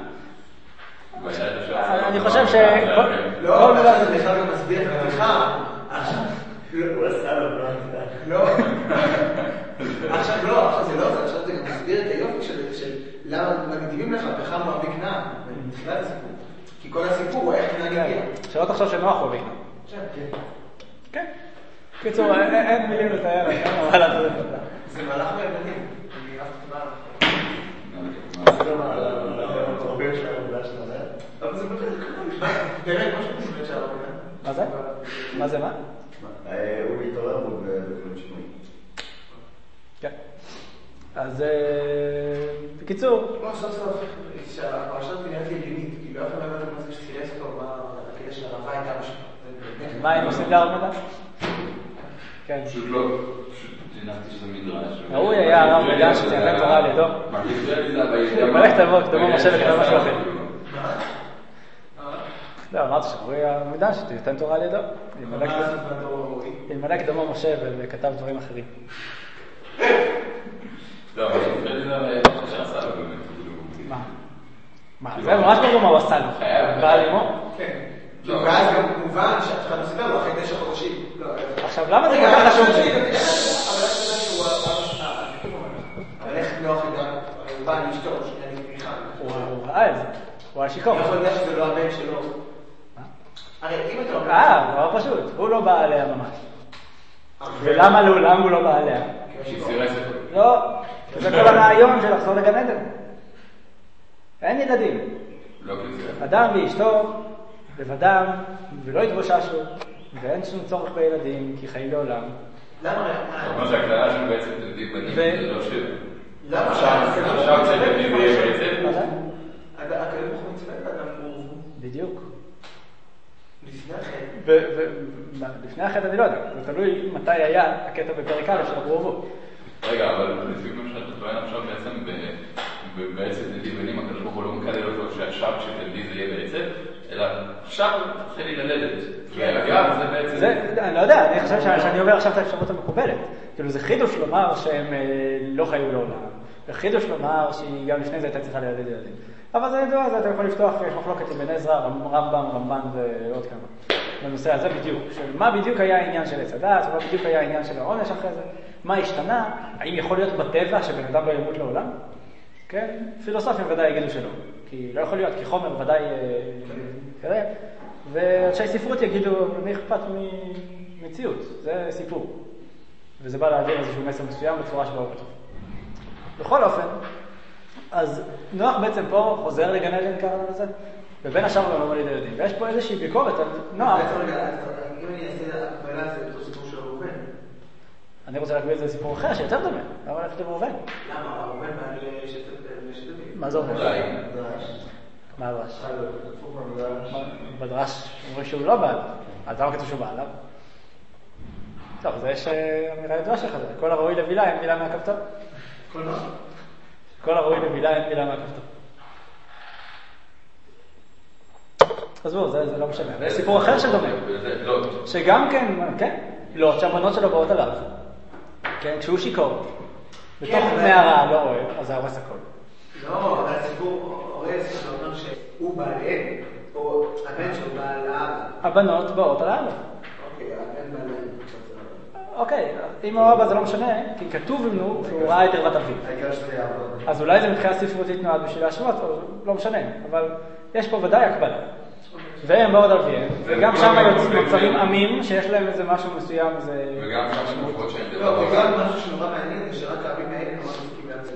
אני חושב ש... לא, עכשיו זה בכלל גם מסביר את הפתיחה. הוא עשה לו, לא עשה. לא. עכשיו לא, עכשיו זה לא זה, עכשיו זה גם מסביר את היופי של למה מגדיבים לך פחם הוא אבי כנען, בתחילת הסיפור. כי כל הסיפור הוא איך כנען הגיע. שלא תחשוב שנוח הוא אבי כנען. כן. כן. קיצור, אין מילים לתאר, אבל לעשות את זה. זה מהלך מהבנים. אני אף פעם זה לא מה, הרבה של העבודה שאתה אומר? אבל זה באמת משהו באמת של העבודה. מה זה? מה זה מה? הוא מתעורר בו בכל שינוי. כן. אז בקיצור... לא, סוף סוף, שהפרשת נראית לי הגיונית, כי לא יכולים לדעת מה זה שסירס אותו, מה הקטע של הרבה הייתה משהו. מה היינו עושים להרב מדע? כן. פשוט לא, פשוט תנחתי שזה מדרש. ראוי היה הרב מדע שתינתן תורה על ידו. מה, תקרא לי זה הבא... מלך תבוא, קדומו משה וקדומו משהו אחר. לא, אמרתי שראוי המדע שתינתן תורה על ידו. ילמלא קדומו משה וכתב דברים אחרים. לא, אבל תקרא לי זה הבא שעשה לו באמת. מה? מה? זה ממש ברור מה הוא עשה לו. בעל אמו? כן. ואז גם מובן שאף אחד לא סיפר לו אחרי תשע חודשים. עכשיו, למה זה כל כך חשוב? אבל איך אתה שהוא אבל איך לא אחרי גם, הוא בא לאשתו, שאני תמיכה. הוא ראה את זה. הוא היה שיקור. אני יכול לדעת שזה לא הבן שלו. הרי אם אתה אומר... אה, זה לא פשוט. הוא לא בא עליה ממש. ולמה לא? למה הוא לא בא עליה? כי סירס אותו. לא. זה כל הרעיון של לחזור לגן עדן. אין ילדים. לא כזה. אדם ואשתו לבדם, ולא יתבוששו, ואין שום צורך בילדים, כי חיים לעולם. למה? זאת אומרת שהכללה שלנו בעצם תלדים בנים, זה לא ש... למה? עכשיו שתלדים ויהיה בעצם? מה זה? הכללים אנחנו מצוות אדם הוא... בדיוק. לפני החטא. לפני החטא אני לא יודע, זה תלוי מתי היה הקטע בפרק א' של הקרובו. רגע, אבל לפי מה שאתה טוען עכשיו בעצם בעצם תלדי בנים, הקדוש ברוך הוא לא מקלל אותו שעכשיו שתלדי זה יהיה בעצם, אלא עכשיו תתחיל לי ללדת. ואגב, זה בעצם... אני לא יודע, אני חושב שאני עובר עכשיו את האפשרות המקובלת. כאילו זה חידוש לומר שהם לא חיו לעולם. זה חידוש לומר שהיא גם לפני זה הייתה צריכה לילד ילדים. אבל זה ידוע, אז אתה יכול לפתוח, יש מחלוקת עם בן עזרא, רמב"ם, רמב"ן ועוד כמה. בנושא הזה בדיוק. של מה בדיוק היה העניין של עץ הדעת, ומה בדיוק היה העניין של העונש אחרי זה, מה השתנה, האם יכול להיות בטבע שבן אדם לא ימות לעולם? כן? פילוסופים ודאי יגידו שלא. כי לא יכול להיות, כי חומר ודאי כזה. ואנשי ספרות יגידו, מי אכפת ממציאות? זה סיפור. וזה בא להעביר איזשהו מסר מסוים בצורה שבו הוא כתוב. בכל אופן, אז נוח בעצם פה חוזר לגן עדן קראנו לזה, ובין השאר הוא לא מוליד הילדים. ויש פה איזושהי ביקורת על נוח. אם אני אעשה הקבלה זה אותו סיפור של ראובן. אני רוצה להקביל את זה לסיפור אחר שיותר דומה. למה ללכת לראובן? למה? ראובן בא לשתתים. מה זה אומר? דרש. מה הדרש? בדרש. בדרש אומרים שהוא לא בעל. אז למה כתוב שהוא בעליו? טוב, זה יש אמירה ידועה שלך. כל הראוי לבילה אין מילה מהכפתור. כל מה? כל הראוי לבילה אין מילה מהכפתור. אז בואו, זה לא משנה. זה סיפור אחר שדומה. שגם כן, כן, לא, שהבנות שלו באות עליו. כן, כשהוא שיקור. בתוך מערה, לא רואה, אז זה הורס הכל. לא, אבל הסיפור הורס, זה אומר שהוא בעליהם, או הבן שלו בעל האב. הבנות באות על האב. אוקיי, הבן בעליהם. אוקיי, אם הוא אבא זה לא משנה, כי כתוב לנו שהוא ראה את ערוות אביו. אז אולי זה מבחינה ספרותית נועד בשביל להשוות, או לא משנה, אבל יש פה ודאי הקבלה. והם באו דלוויהם, וגם שם נוצרים עמים שיש להם איזה משהו מסוים, זה... וגם שם לפחות שאין דבר. לא, אבל גם משהו שנורא מעניין, זה שרק העמים האלה נורא מסכים להצל.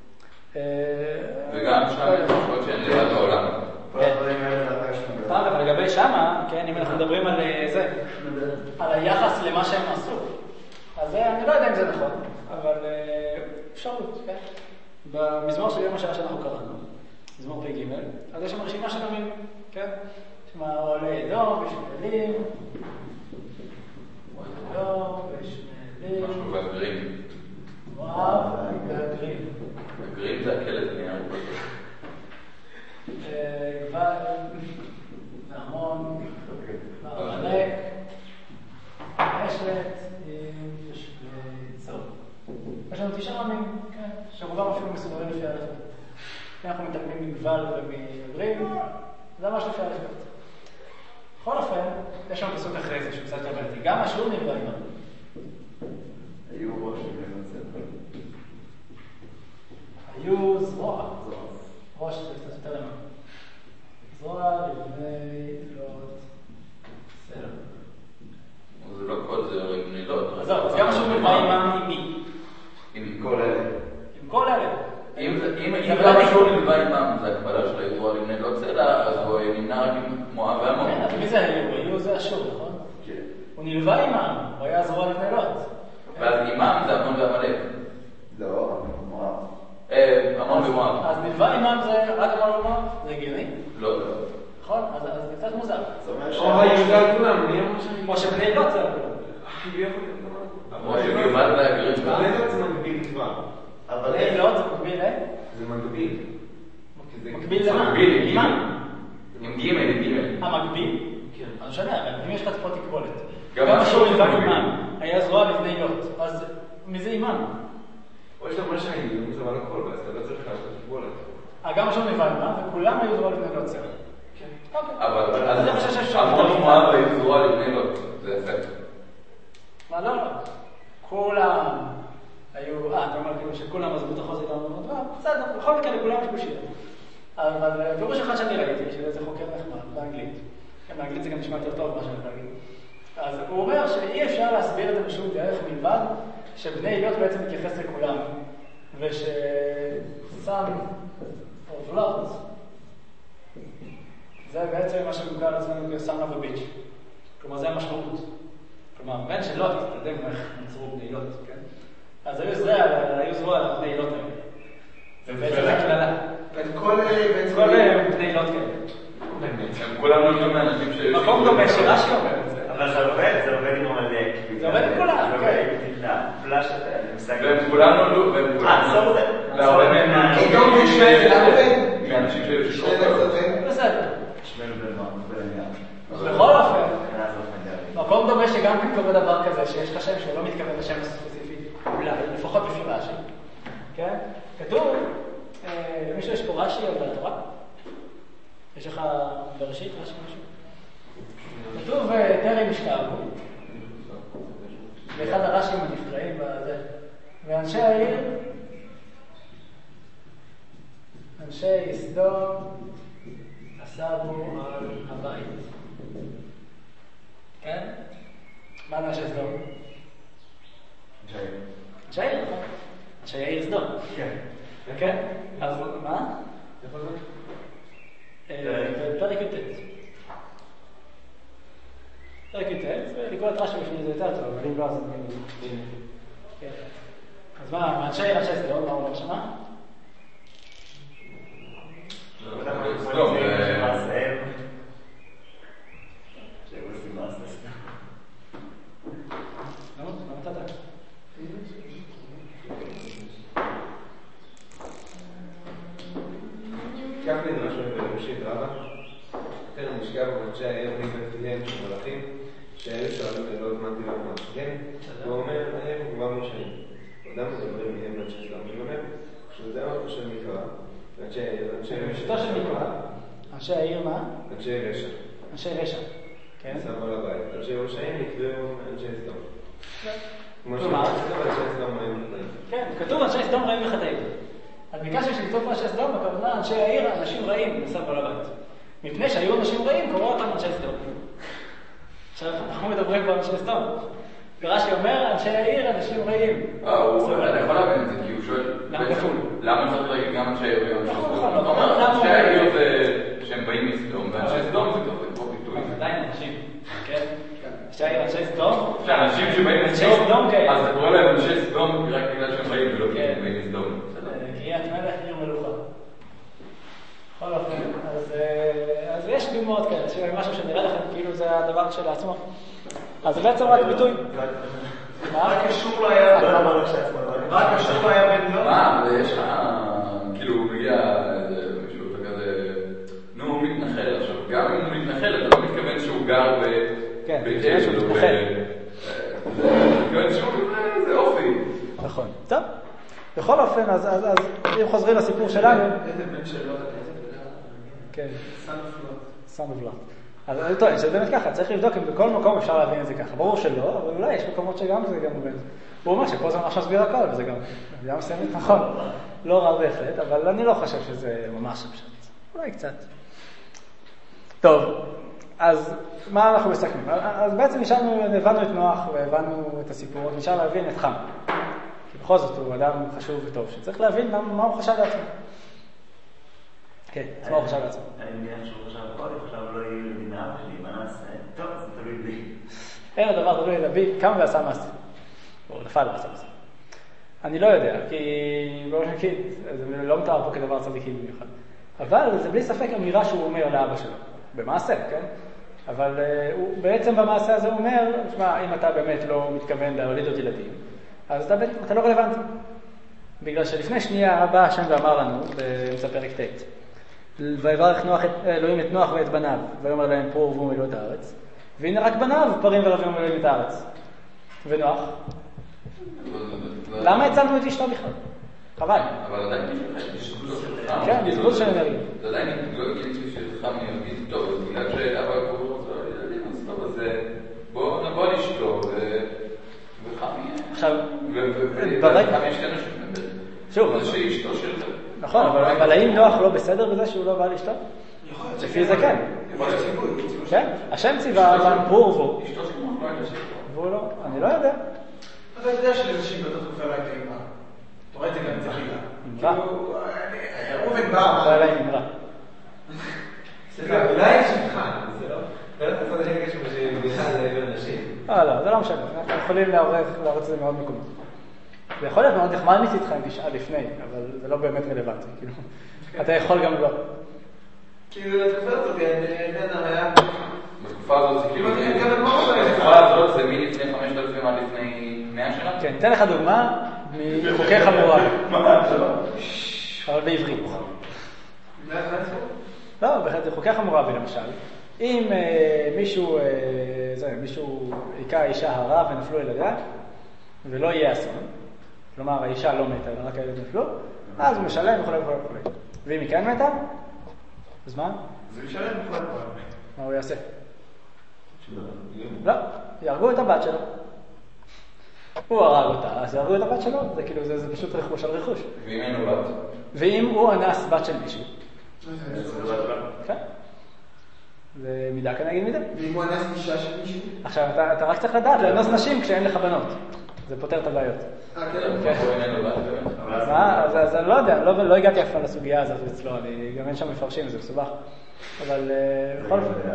וגם שם לפחות שאין לבד בעולם. אבל לגבי שמה, כן, אם אנחנו מדברים על זה, על היחס למה שהם עשו, אז אני לא יודע אם זה נכון, אבל אפשרות, כן? במזמור של יום השעה שאנחנו קראנו, מזמור פי ג', אז יש שם רשימה של עמים, כן? שמה עולי אדום ושמאלים, עולי אדום ושמאלים, משהו והגרים. וואו, והגרים. הגרים זה הכלת בנייה. גבל, נעמון, עמלק, אשת, וצור. יש לנו תשעה עמים, שרובם אפילו מסוגרים לפי הרפת. אנחנו מתעלמים מגבל ומגרים, זה ממש לפי הרפת. בכל אופן, יש לנו פסוק אחרי זה, שהוא קצת יותר בעייתי. גם אשור נברא עימם. היו ראש לבני ספר. היו זרוע. ראש זה קצת יותר למה. זרוע לבני לוט סלע. זה לא כל זה לבני לוט. אז זהו, אז גם שהוא נלווה עמם עם מי? עם כל אלה. עם כל אלה. אם למה שהוא נלווה עמם, זה הקבלה של היזרוע לבני לוט סלע, אז הוא נמנע רק עם מואב ועמון. כן, אז מי זה היו? היו זה אשור, נכון? כן. הוא נלווה עמם, הוא היה זרוע לבני לוט. ואז עמם זה עמון ועמלק. לא, מואב. עמון ומואב. אז נלווה עמם זה רק עמון ומואב? זה הגיוני? לא, לא. נכון? אז זה קצת מוזר. זאת אומרת או היהודה על כולם, מי אמר שאני... כמו שבני לוט זה על כולם. כמו שגימל והגרים גם. בני לוט זה מקביל כבר. אבל בני לוט זה מקביל, אה? זה מקביל. מקביל למה? מקביל, עם עמם. עם גימל, עם גימל. המקביל? כן. אני משנה, אבל אם יש לך תפות תקבולת. גם גם אשור אשור נלווה מקביל. עמם, היה זרוע לבני לוט. אז מי זה עמם? או שאתה אומר שהיהודים זה אבל הכל, ואז אתה לא צריך לעשות תקבולת. גם אשור נלווה עמם, וכולם היו זרוע לבני לוט סלע. אבל אז אני חושב שאפשר. עמון ומואב היו זרוע לבני לוט. זה יפה. מה לא, לא. כולם היו, אה, אתה אומר כאילו שכולם עזבו את החוזק והמון דבר, בסדר, בכל מקרה לכולם יש קושי. אבל פירוש אחד שאני ראיתי, שזה חוקר נחמד, באנגלית, באנגלית זה גם נשמע יותר טוב מה שאני רוצה להגיד. אז הוא אומר שאי אפשר להסביר את זה בשום דרך מלבד שבני לוט בעצם מתייחס לכולם, ושסם of lot זה בעצם מה שמוכר אצלנו כסם of a bitch. כלומר זה המשמעות. כלומר, בין שלוט, אתה יודע איך נוצרו בני לוט, כן? אז היו זרוע, היו זרוע בני לוט האלה. ובעצם זה כללה. בין כל אלה, בין כל בני לוט כאלה. הם כולם נולדו מאנשים ש... מקום דומה שרש"י אומר את זה. אבל זה עובד, זה עובד עם עמלק. זה עובד עם כולם, כן. פלאש, אני מסתכל. והם כולם נולדו, והם כולם... אה, סוף זה. והרבה מהם... איתו ושמי זה עובד. מאנשים שהיו שני דקות. בסדר. שמנו בלמען. בכל אופן, מקום דומה שגם כן קורה דבר כזה, שיש לך שם שהוא לא מתכוון לשם הספציפי, אולי, לפחות לפי רש"י, כן? כתוב, למישהו יש פה רש"י על התורה? יש לך בראשית רש"י משהו? כתוב, טרם ישכבו, באחד הרש"ים הנפלאים בזה, ואנשי העיר, אנשי סדום, עשרו על הבית. כן? מה זה אנשי סדום? אנשי העיר, נכון? אנשי העיר סדום. כן. כן? אז מה? פרק י"ט. פרק י"ט, ולקרוא את רש"י בפני זה יותר טוב, אבל אם לא אז אני... אז מה, אנשי העיר, אנשי סדום, מה הוא אומר שמה? סדום, כך נדרש בראשית רבה, טרם נשכב אנשי העיר בני בתיהם של מלאכים, שהיו שואלים ללא זמן טבע ומאשכם, והוא אומר, העיר הוא כבר מושעים. עודם מדברים מהם לאנשי סלם ולומם, כשזה עוד של מקרא, ואנשי העיר, אנשי רשע. שיטו של מקרא, אנשי העיר מה? אנשי רשע. אנשי רשע. כן? שמו על הבית. אנשי רשעים נקראו אנשי סדום. כמו כלומר? שכתוב אנשי סדום רעים וחטאים. כן, כתוב אנשי סדום רעים וחטאים. אז ביקשנו שכתוב אנשי סדום, הכוונה אנשי העיר, אנשים רעים, נסב על הבית. מפני שהיו אנשים רעים, קורא אותם אנשי סדום. עכשיו, אנחנו מדברים פה אנשי סדום. רש"י אומר, אנשי העיר, אנשים רעים. אה, הוא אני יכול להבין את זה, כי הוא שואל... למה כפול? למה צריך להגיד גם אנשי העיר וגם אנשי סדום? נכון, הוא אומר, למה? אנשי העיר זה שהם באים מסדום, ואנשי סדום זה כמו ביטוי. עדיין אנשים, כן? אנשי העיר, אנשי סדום? שאנשים שבאים אנשי סדום כאלה. אז אתה קורא להם אנשי סדום רק בגלל שהם באים ולא כי הם באים מסדום. קריית מלך, עיר מלוכה. בכל אופן, אז יש דוגמאות כאלה, שמשהו שנראה לכם כאילו זה הדבר של עצמו. אז זה בעצם רק ביטוי. רק קשור לא היה... רק קשור לא היה בן לא? מה, ויש לך, כאילו, מגיע מישהו וכזה, נו, הוא מתנחל עכשיו. גם אם הוא מתנחל, אתה לא מתכוון שהוא גר בבית אל. שהוא מתנחל. מתכוון שהוא, זה אופי. נכון. טוב. בכל אופן, אז אם חוזרים לסיפור שלנו... איזה בן שלו? כן. סן ופלוט. סן ופלוט. אז אני טוען שזה באמת ככה, צריך לבדוק אם בכל מקום אפשר להבין את זה ככה. ברור שלא, אבל אולי יש מקומות שגם זה גם עובד. הוא אומר שפה זה ממש מסביר הכל, וזה גם, גם מסיימת נכון. לא רע בהחלט, אבל אני לא חושב שזה ממש פשוט. אולי קצת. טוב, אז מה אנחנו מסתכלים? אז בעצם נשארנו, הבנו את נוח והבנו את הסיפור, נשאר להבין את חם. כי בכל זאת הוא אדם חשוב וטוב, שצריך להבין מה, מה הוא חשב לעצמו. כן, אז מה הוא חשב לעצמו? אני מניח שהוא חשב הכל, הוא חשב לא יהיו למדינה שלי, מה נעשה? טוב, זה תלוי בי. אין הדבר תלוי לבי, קם ועשה מעשה. הוא נפל ועשה מעשה. אני לא יודע, כי בואו נגיד, זה לא מתאר פה כדבר צדיקי במיוחד. אבל זה בלי ספק אמירה שהוא אומר לאבא שלו, במעשה, כן? אבל uh, הוא, בעצם במעשה הזה הוא אומר, שמה, אם אתה באמת לא מתכוון להוליד עוד ילדים, אז אתה, אתה לא רלוונטי. בגלל שלפני שנייה בא השם ואמר לנו, באמצע פרק ט', ויברך נוח את, אלוהים את נוח ואת בניו, ויאמר להם פרו ורבו ומילאו את הארץ, והנה רק בניו פרים ורבים ומילאו את הארץ. ונוח? למה הצלנו את אשתו בכלל? חבל. אבל עדיין יש גבול של חם. כן, יש גבול של אנרגיה. זה עדיין גיליתי של חם ירגיש טוב, בגלל שאבא קורא רוצה ילדים, אז טוב, אז בוא נשתו וחם יהיה. עכשיו, וחם יש כאלה שמדבר. שוב. זה שאשתו של זה. נכון, אבל האם נוח לא בסדר בזה שהוא לא בא לאשתו? לפי זה כן. כן, השם ציווה בנו פרו ורבו. אשתו של נוח לא הייתה שלו. והוא לא, אני לא יודע. אתה יודע שלאנשים באותה תקופה לא הייתה אמרה. אתה רואה את זה גם אצל הילה. אמרה. ראובן בא. לא היה אמרה. סליחה, אולי יש מבחן, זה לא? אתה לא תפרד השם קשור שבכלל זה עבר נשים. לא, לא, זה לא משנה. אנחנו יכולים להראות את זה מאוד מקומות. זה יכול להיות מאוד נחמד מצדך אם תשאל לפני, אבל זה לא באמת רלוונטי. אתה יכול גם לא. כאילו, לתקופה הזאת, בן היה... בתקופה הזאת זה כאילו... בתקופה הזאת זה מלפני חמשת אלפים עד לפני מאה שנה? כן, ניתן לך דוגמה מחוקי חמורבי. אבל בעברית. לא, בהחלט זה חוקי חמורבי למשל. אם מישהו, זה, מישהו היכה אישה הרה ונפלו ילדיה, ולא יהיה אסון, כלומר האישה לא מתה, רק הילד נפלו, אז הוא משלם וכו' וכו' וכו'. ואם היא כן מתה, אז מה? זה משלם בכלל כבר. מה הוא יעשה? לא, יהרגו את הבת שלו. הוא הרג אותה, אז יהרגו את הבת שלו. זה כאילו, זה, זה פשוט רכוש על רכוש. ואם אין לו בת? ואם הוא אנס בת של מישהו. כן. זה מידה כנגד מידה. ואם הוא אנס אישה של מישהו? עכשיו, אתה, אתה רק צריך לדעת לאנוס נשים כשאין לך בנות. זה פותר את הבעיות. אה, כן. אין לו בת? אז מה? אז אני לא יודע, לא, לא הגעתי אף פעם לסוגיה הזאת אצלו, אני גם אין שם מפרשים, זה מסובך. אבל בכל אופן...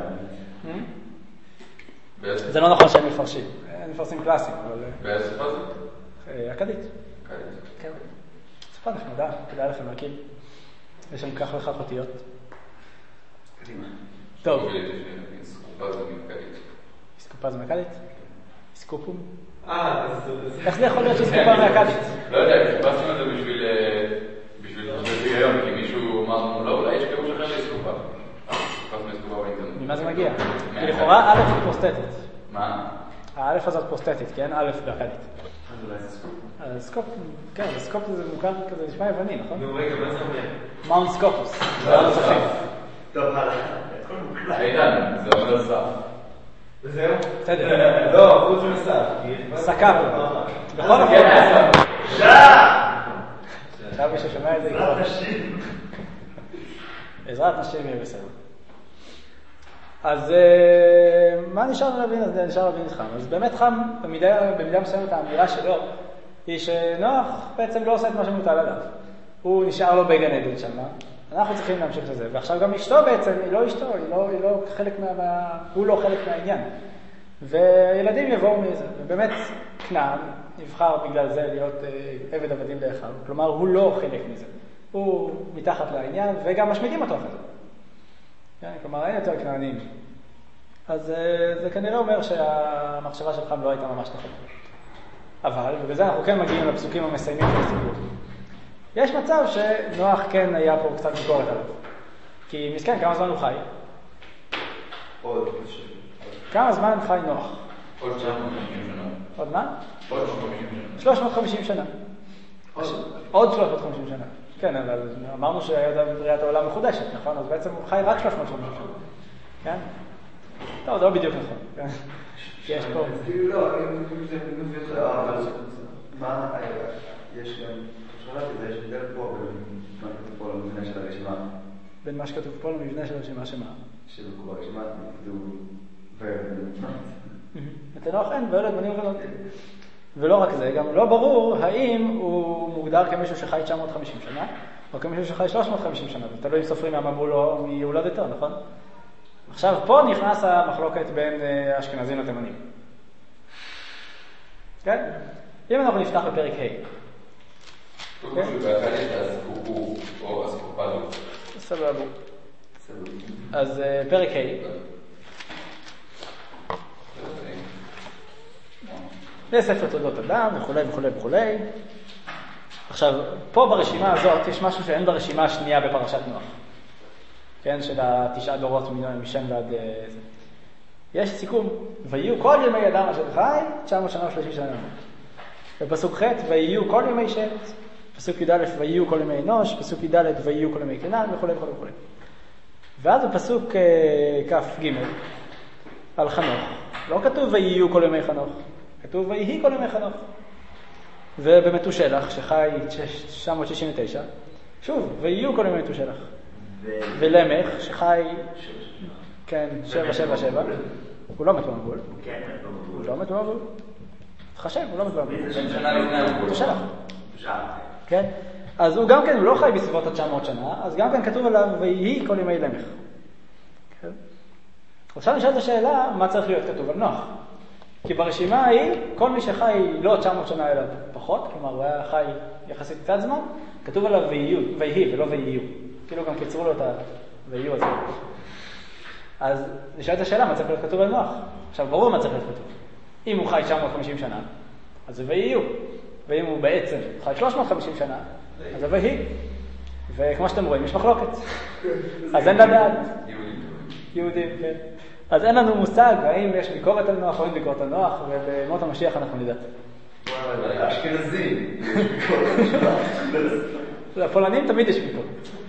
זה לא נכון שהם מפרשים, הם מפרשים קלאסיים, אבל... באיזה שפה זה? אכדית. אכדית. כן. שפה נחמדה, כדאי לכם להקים. יש שם כך וכך אותיות. קדימה. טוב. סקופה זה מאכדית. סקופה זה מאכדית? סקופום? אה, אז... איך זה יכול להיות שסקופה מאכדית? לא יודע, חיפשנו את זה בשביל... בשביל היגיון, כי מישהו אמר לנו, לא, אולי יש פירוש אחר של סקופה. חיפשנו את סקופה באינטרנט. ממה זה מגיע? כי לכאורה א' היא פרוסטטית. מה? האלף הזאת פרוסטטית, כן? א' באכדית. אז אולי זה סקופ. סקופ, כן, סקופ זה מוכר כזה, נשמע יווני, נכון? נו, רגע, מה זה אומר? מאונט סקופוס. זה לא זוכר. טוב, הלאה. עידן, זה אומר סף. וזהו? בסדר. לא, חוץ מסף. סקאפ. בכל אופן. שעה! עכשיו מי ששומע את זה יקרא. בעזרת נשים יהיה בסדר. אז מה נשאר להבין? אז נשאר להבין חם. אז באמת חם, במידה, במידה מסוימת האמירה שלו, היא שנוח בעצם לא עושה את מה שמוטל עליו. הוא נשאר לו בגן עדן שם. אנחנו צריכים להמשיך לזה. ועכשיו גם אשתו בעצם, היא לא אשתו, היא לא, היא לא חלק מה... הוא לא חלק מהעניין. וילדים יבואו מזה. ובאמת, כנען נבחר בגלל זה להיות עבד עבדים לאחיו. כלומר, הוא לא חלק מזה. הוא מתחת לעניין, וגם משמידים אותו אחרי זה. כן? כלומר, אין יותר כנענים. אז זה כנראה אומר שהמחשבה של חם לא הייתה ממש נכונה. אבל, ובזה אנחנו כן מגיעים לפסוקים המסיימים של הסיפור. יש מצב שנוח כן היה פה קצת ביקורת עליו. כי מסכן, כמה זמן הוא חי? עוד. כמה זמן חי נוח? עוד שלוש מאות וחמישים שנה. עוד מה? עוד שלוש מאות וחמישים שנה. שלוש מאות וחמישים שנה. עוד שלוש מאות וחמישים שנה. כן, אבל אמרנו שהייתה בריאת העולם מחודשת, נכון? אז בעצם הוא חי רק שלוש מאות וחמישים שנה. כן? טוב, זה לא בדיוק נכון. כי יש פה... לא, אם זה מנוף לא, אבל... מה, יש גם... שמעתי, יש הבדל פה בין מה שכתוב פה למבנה של הרשימה. בין מה שכתוב פה למבנה של הרשימה שמה? שברשימה כתוב וילד. ותנוח אין, וילד בנים ובנות. ולא רק זה, גם לא ברור האם הוא מוגדר כמישהו שחי תשע מאות וחמישים שנה, או כמישהו שחי שלוש מאות וחמישים שנה. זה תלוי אם סופרים מהמבול או מיולדתו, נכון? עכשיו, פה נכנס המחלוקת בין אשכנזים לתימנים. כן? אם אנחנו נפתח בפרק ה'. קודם כל, באחד יש את הסיפור או הסיפורפדו. סבבה. אז פרק ה'. זה ספר תולדות אדם וכו' וכו' וכו'. עכשיו, פה ברשימה הזאת יש משהו שאין ברשימה השנייה בפרשת נוח. כן, של התשעה דורות משם ועד זה. יש סיכום, ויהיו כל ימי אדם אשר חי, תשע מאות שנה ושלושים שנה. בפסוק ח' ויהיו כל ימי שת, פסוק י' ויהיו כל ימי אנוש, פסוק י' ויהיו כל ימי כנען וכו' וכו' וכו'. ואז בפסוק כ' ג' על חנוך, לא כתוב ויהיו כל ימי חנוך, כתוב ויהי כל ימי חנוך. ובמתושלח שחי תשע מאות שישים ותשע, שוב, ויהיו כל ימי מתושלח. ולמך שחי כן, שבע שבע שבע, הוא לא מת במבול. הוא לא מת במבול. תחשב, הוא לא מת במבול. מתושלח. כן? אז הוא גם כן, הוא לא חי בסביבות ה-תשע מאות שנה, אז גם כן כתוב עליו ויהי כל ימי למך. כן? עכשיו נשאלת השאלה, מה צריך להיות כתוב על נוח? כי ברשימה ההיא, כל מי שחי לא תשע מאות שנה אלא פחות, כלומר הוא היה חי יחסית קצת זמן, כתוב עליו ויהי ולא ויהיו. כאילו גם קיצרו לו את ה"ויהיו" הזה. אז נשאלת השאלה, מה צריך להיות כתוב על נוח? עכשיו, ברור מה צריך להיות כתוב. אם הוא חי תשע מאות וחמישים שנה, אז זה ויהיו. ואם הוא בעצם חי שלוש מאות וחמישים שנה, אז זה ויהי. וכמו שאתם רואים, יש מחלוקת. אז אין לדעת. יהודים, כן. אז אין לנו מושג האם יש ביקורת על נוח או אין ביקורת על נוח, ובמות המשיח אנחנו נדע. אשכנזים, יש ביקורת על נוח. לפולנים תמיד יש ביקורת.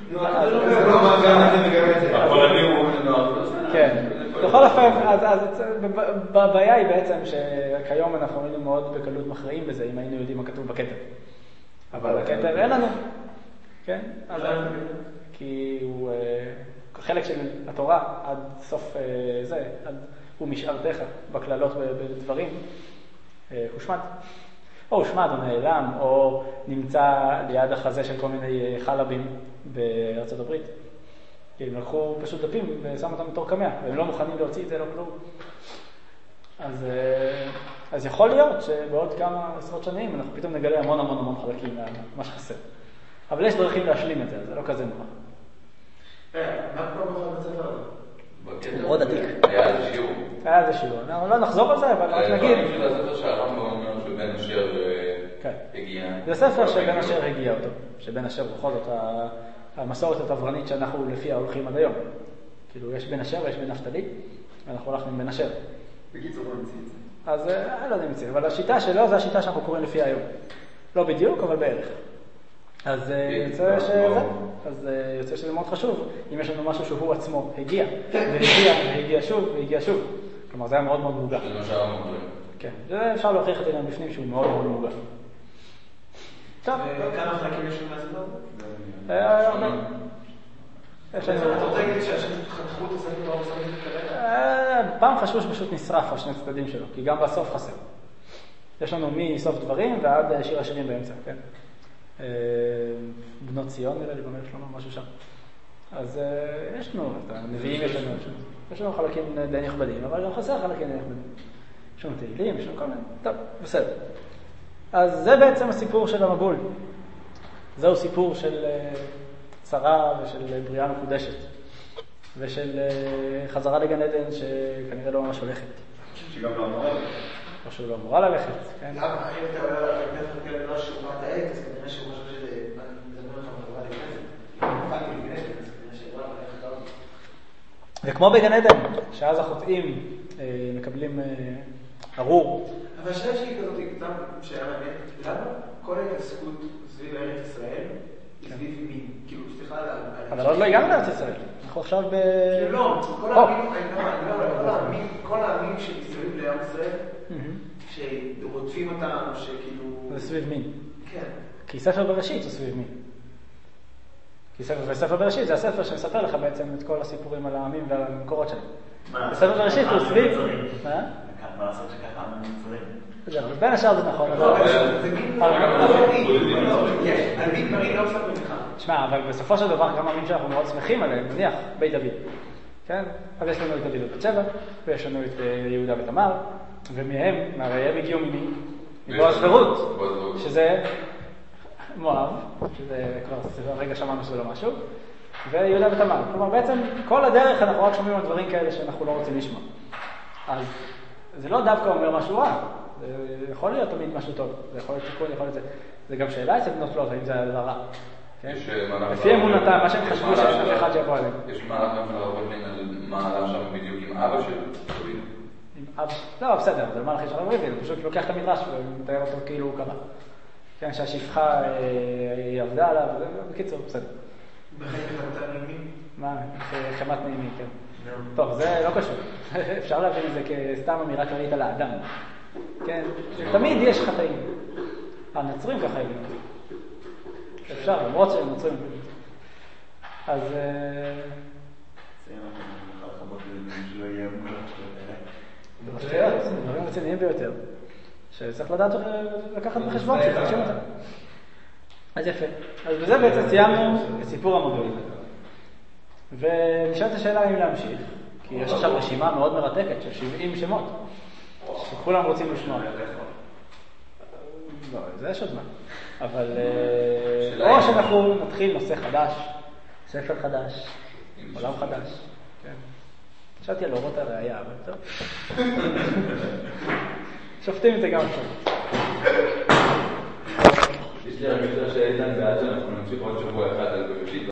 הפולנים אומרים לנוח. כן. בכל אופן, אז הבעיה היא בעצם שכיום אנחנו היינו מאוד בקלות מכריעים בזה, אם היינו יודעים מה כתוב בכתר. אבל בכתר אין לנו. כן? כי הוא חלק של התורה עד סוף זה, הוא משארתך בכללות בדברים, הוא שמד. או הושמד או נעלם, או נמצא ליד החזה של כל מיני חלבים בארצות הברית. כי הם לקחו פשוט דפים ושמו אותם בתור קמע, והם לא מוכנים להוציא את זה, לא כלום. אז, אז יכול להיות שבעוד כמה עשרות שנים אנחנו פתאום נגלה המון המון המון חלקים מה שחסר. אבל יש דרכים להשלים את זה, זה לא כזה נורא. מה כבר בכל בית ספר הזה? מאוד עתיק. היה איזה שיעור. היה איזה שיעור. לא נחזור על זה, אבל רק נגיד. זה הספר שהרמב"ם אומר שבן אשר הגיע. זה ספר שבן אשר הגיע אותו. שבן אשר בכל זאת המסורת התברנית שאנחנו לפיה הולכים עד היום. כאילו יש בן אשר ויש בן נפתלי, ואנחנו הולכים עם בן אשר. בקיצור, לא נמציא את זה. אז אני לא יודע נמציא, אבל השיטה שלו זה השיטה שאנחנו קוראים לפיה היום. לא בדיוק, אבל בערך. אז יוצא שזה, אז יוצא שזה מאוד חשוב, אם יש לנו משהו שהוא עצמו הגיע, והגיע, והגיע שוב, והגיע שוב. כלומר, זה היה מאוד מאוד מוגע. זה מה שהרמב"ם אומר. כן, זה אפשר להוכיח את זה גם בפנים שהוא מאוד מאוד מוגע. טוב. כמה חלקים יש לנו מהספר? הרבה. יש לנו... אתה רוצה להגיד שהשם חתכו את הספר לא עושה את זה כרגע? פעם חשבו שפשוט נשרף על שני צדדים שלו, כי גם בסוף חסר. יש לנו מסוף דברים ועד שיר השירים באמצע, כן? בנות ציון, נראה לי, באמת יש לנו משהו שם. אז יש לנו, את הנביאים יש לנו, יש לנו חלקים די נכבדים, אבל גם חסר חלקים די נכבדים. יש לנו תהילים, יש לנו כל מיני, טוב, בסדר. אז זה בעצם הסיפור של המבול. זהו סיפור של צרה ושל בריאה מקודשת, ושל חזרה לגן עדן שכנראה לא ממש הולכת. שגם לא אמורה ללכת. או שהוא לא אמורה ללכת, כן? למה? אם אתה אומר לך כאלה לא שהוא מת העט, אז כנראה שהוא חושב שזה... אני מדבר לך מחברה לגנזת. פאקי לגנזת, אז כנראה שהוא לא מלכת עוד. וכמו בגן עדן, שאז החוטאים מקבלים ארור. אבל השאלה שלי כזאת היא קצת שאלה מעניינת. למה כל ההתעסקות סביב ארץ ישראל היא סביב מין? כאילו, בכלל על... אבל עוד לא הגענו לארץ ישראל. אנחנו עכשיו ב... לא, כל העמים, אני אומר, כל העמים שמסביב לעם ישראל, שרודפים אותם, שכאילו... זה סביב מין. כן. כי ספר בראשית זה סביב מין. כי ספר, וספר בראשית זה הספר שמספר לך בעצם את כל הסיפורים על העמים ועל המקורות שלהם. ספר בראשית הוא סביב... מה? מה לעשות שככה העמים נוצרים? בין השאר זה נכון. זה מין על מין דברים לא מספרים לך. תשמע, אבל בסופו של דבר גם העמים שאנחנו מאוד שמחים עליהם, נניח בית דוד. כן? אבל יש לנו את דוד ובת שבע, ויש לנו את יהודה ותמר, ומהם, הרי הם הגיעו ממי? מבועז ורות, שזה מואב, שזה כבר רגע שמענו שזה לא משהו, ויהודה ותמר. כלומר, בעצם כל הדרך אנחנו רק שומעים על דברים כאלה שאנחנו לא רוצים לשמוע. אז זה לא דווקא אומר משהו רע, זה יכול להיות תמיד משהו טוב, זה יכול להיות תיקון, יכול להיות זה. זה גם שאלה אצל בנות פלוט, האם זה היה דבר רע. לפי אמונתם, מה שהם חשבו שיש אף אחד שיבוא עליהם. יש מהלך גם של הרב ריבלין על מה עלה שם בדיוק עם אבא של דוד. עם אבא... לא, בסדר, זה לא מהלך של הרב ריבלין, הוא פשוט לוקח את המדרש ומתאר אותו כאילו הוא קרה. כן, שהשפחה היא עבדה עליו, בקיצור, בסדר. בחיים חמת נעימים? מה? חמת נעימים, כן. טוב, זה לא קשור. אפשר להבין את זה כסתם אמירה כללית על האדם. כן, תמיד יש חטאים. הנוצרים ככה יגידו. אפשר, למרות שהם נוצרים. אז... זה אנחנו חלחבות שלא יהיה מפתיעות, דברים רציניים ביותר. שצריך לדעת לקחת בחשבון שתרשים אותם. אז יפה. אז בזה בעצם סיימנו את סיפור המודול. ונשאלת השאלה אם להמשיך, כי יש עכשיו רשימה מאוד מרתקת של שבעים שמות, שכולם רוצים לשמוע. לא, זה יש עוד מה. אבל... או שאנחנו נתחיל נושא חדש, ספר חדש, עולם חדש. חשבתי על אורות הראייה, אבל טוב. שופטים את זה גם עכשיו. יש לי רק יותר שאיתן ועד שאנחנו נמשיך עוד שבוע אחד על בראשית.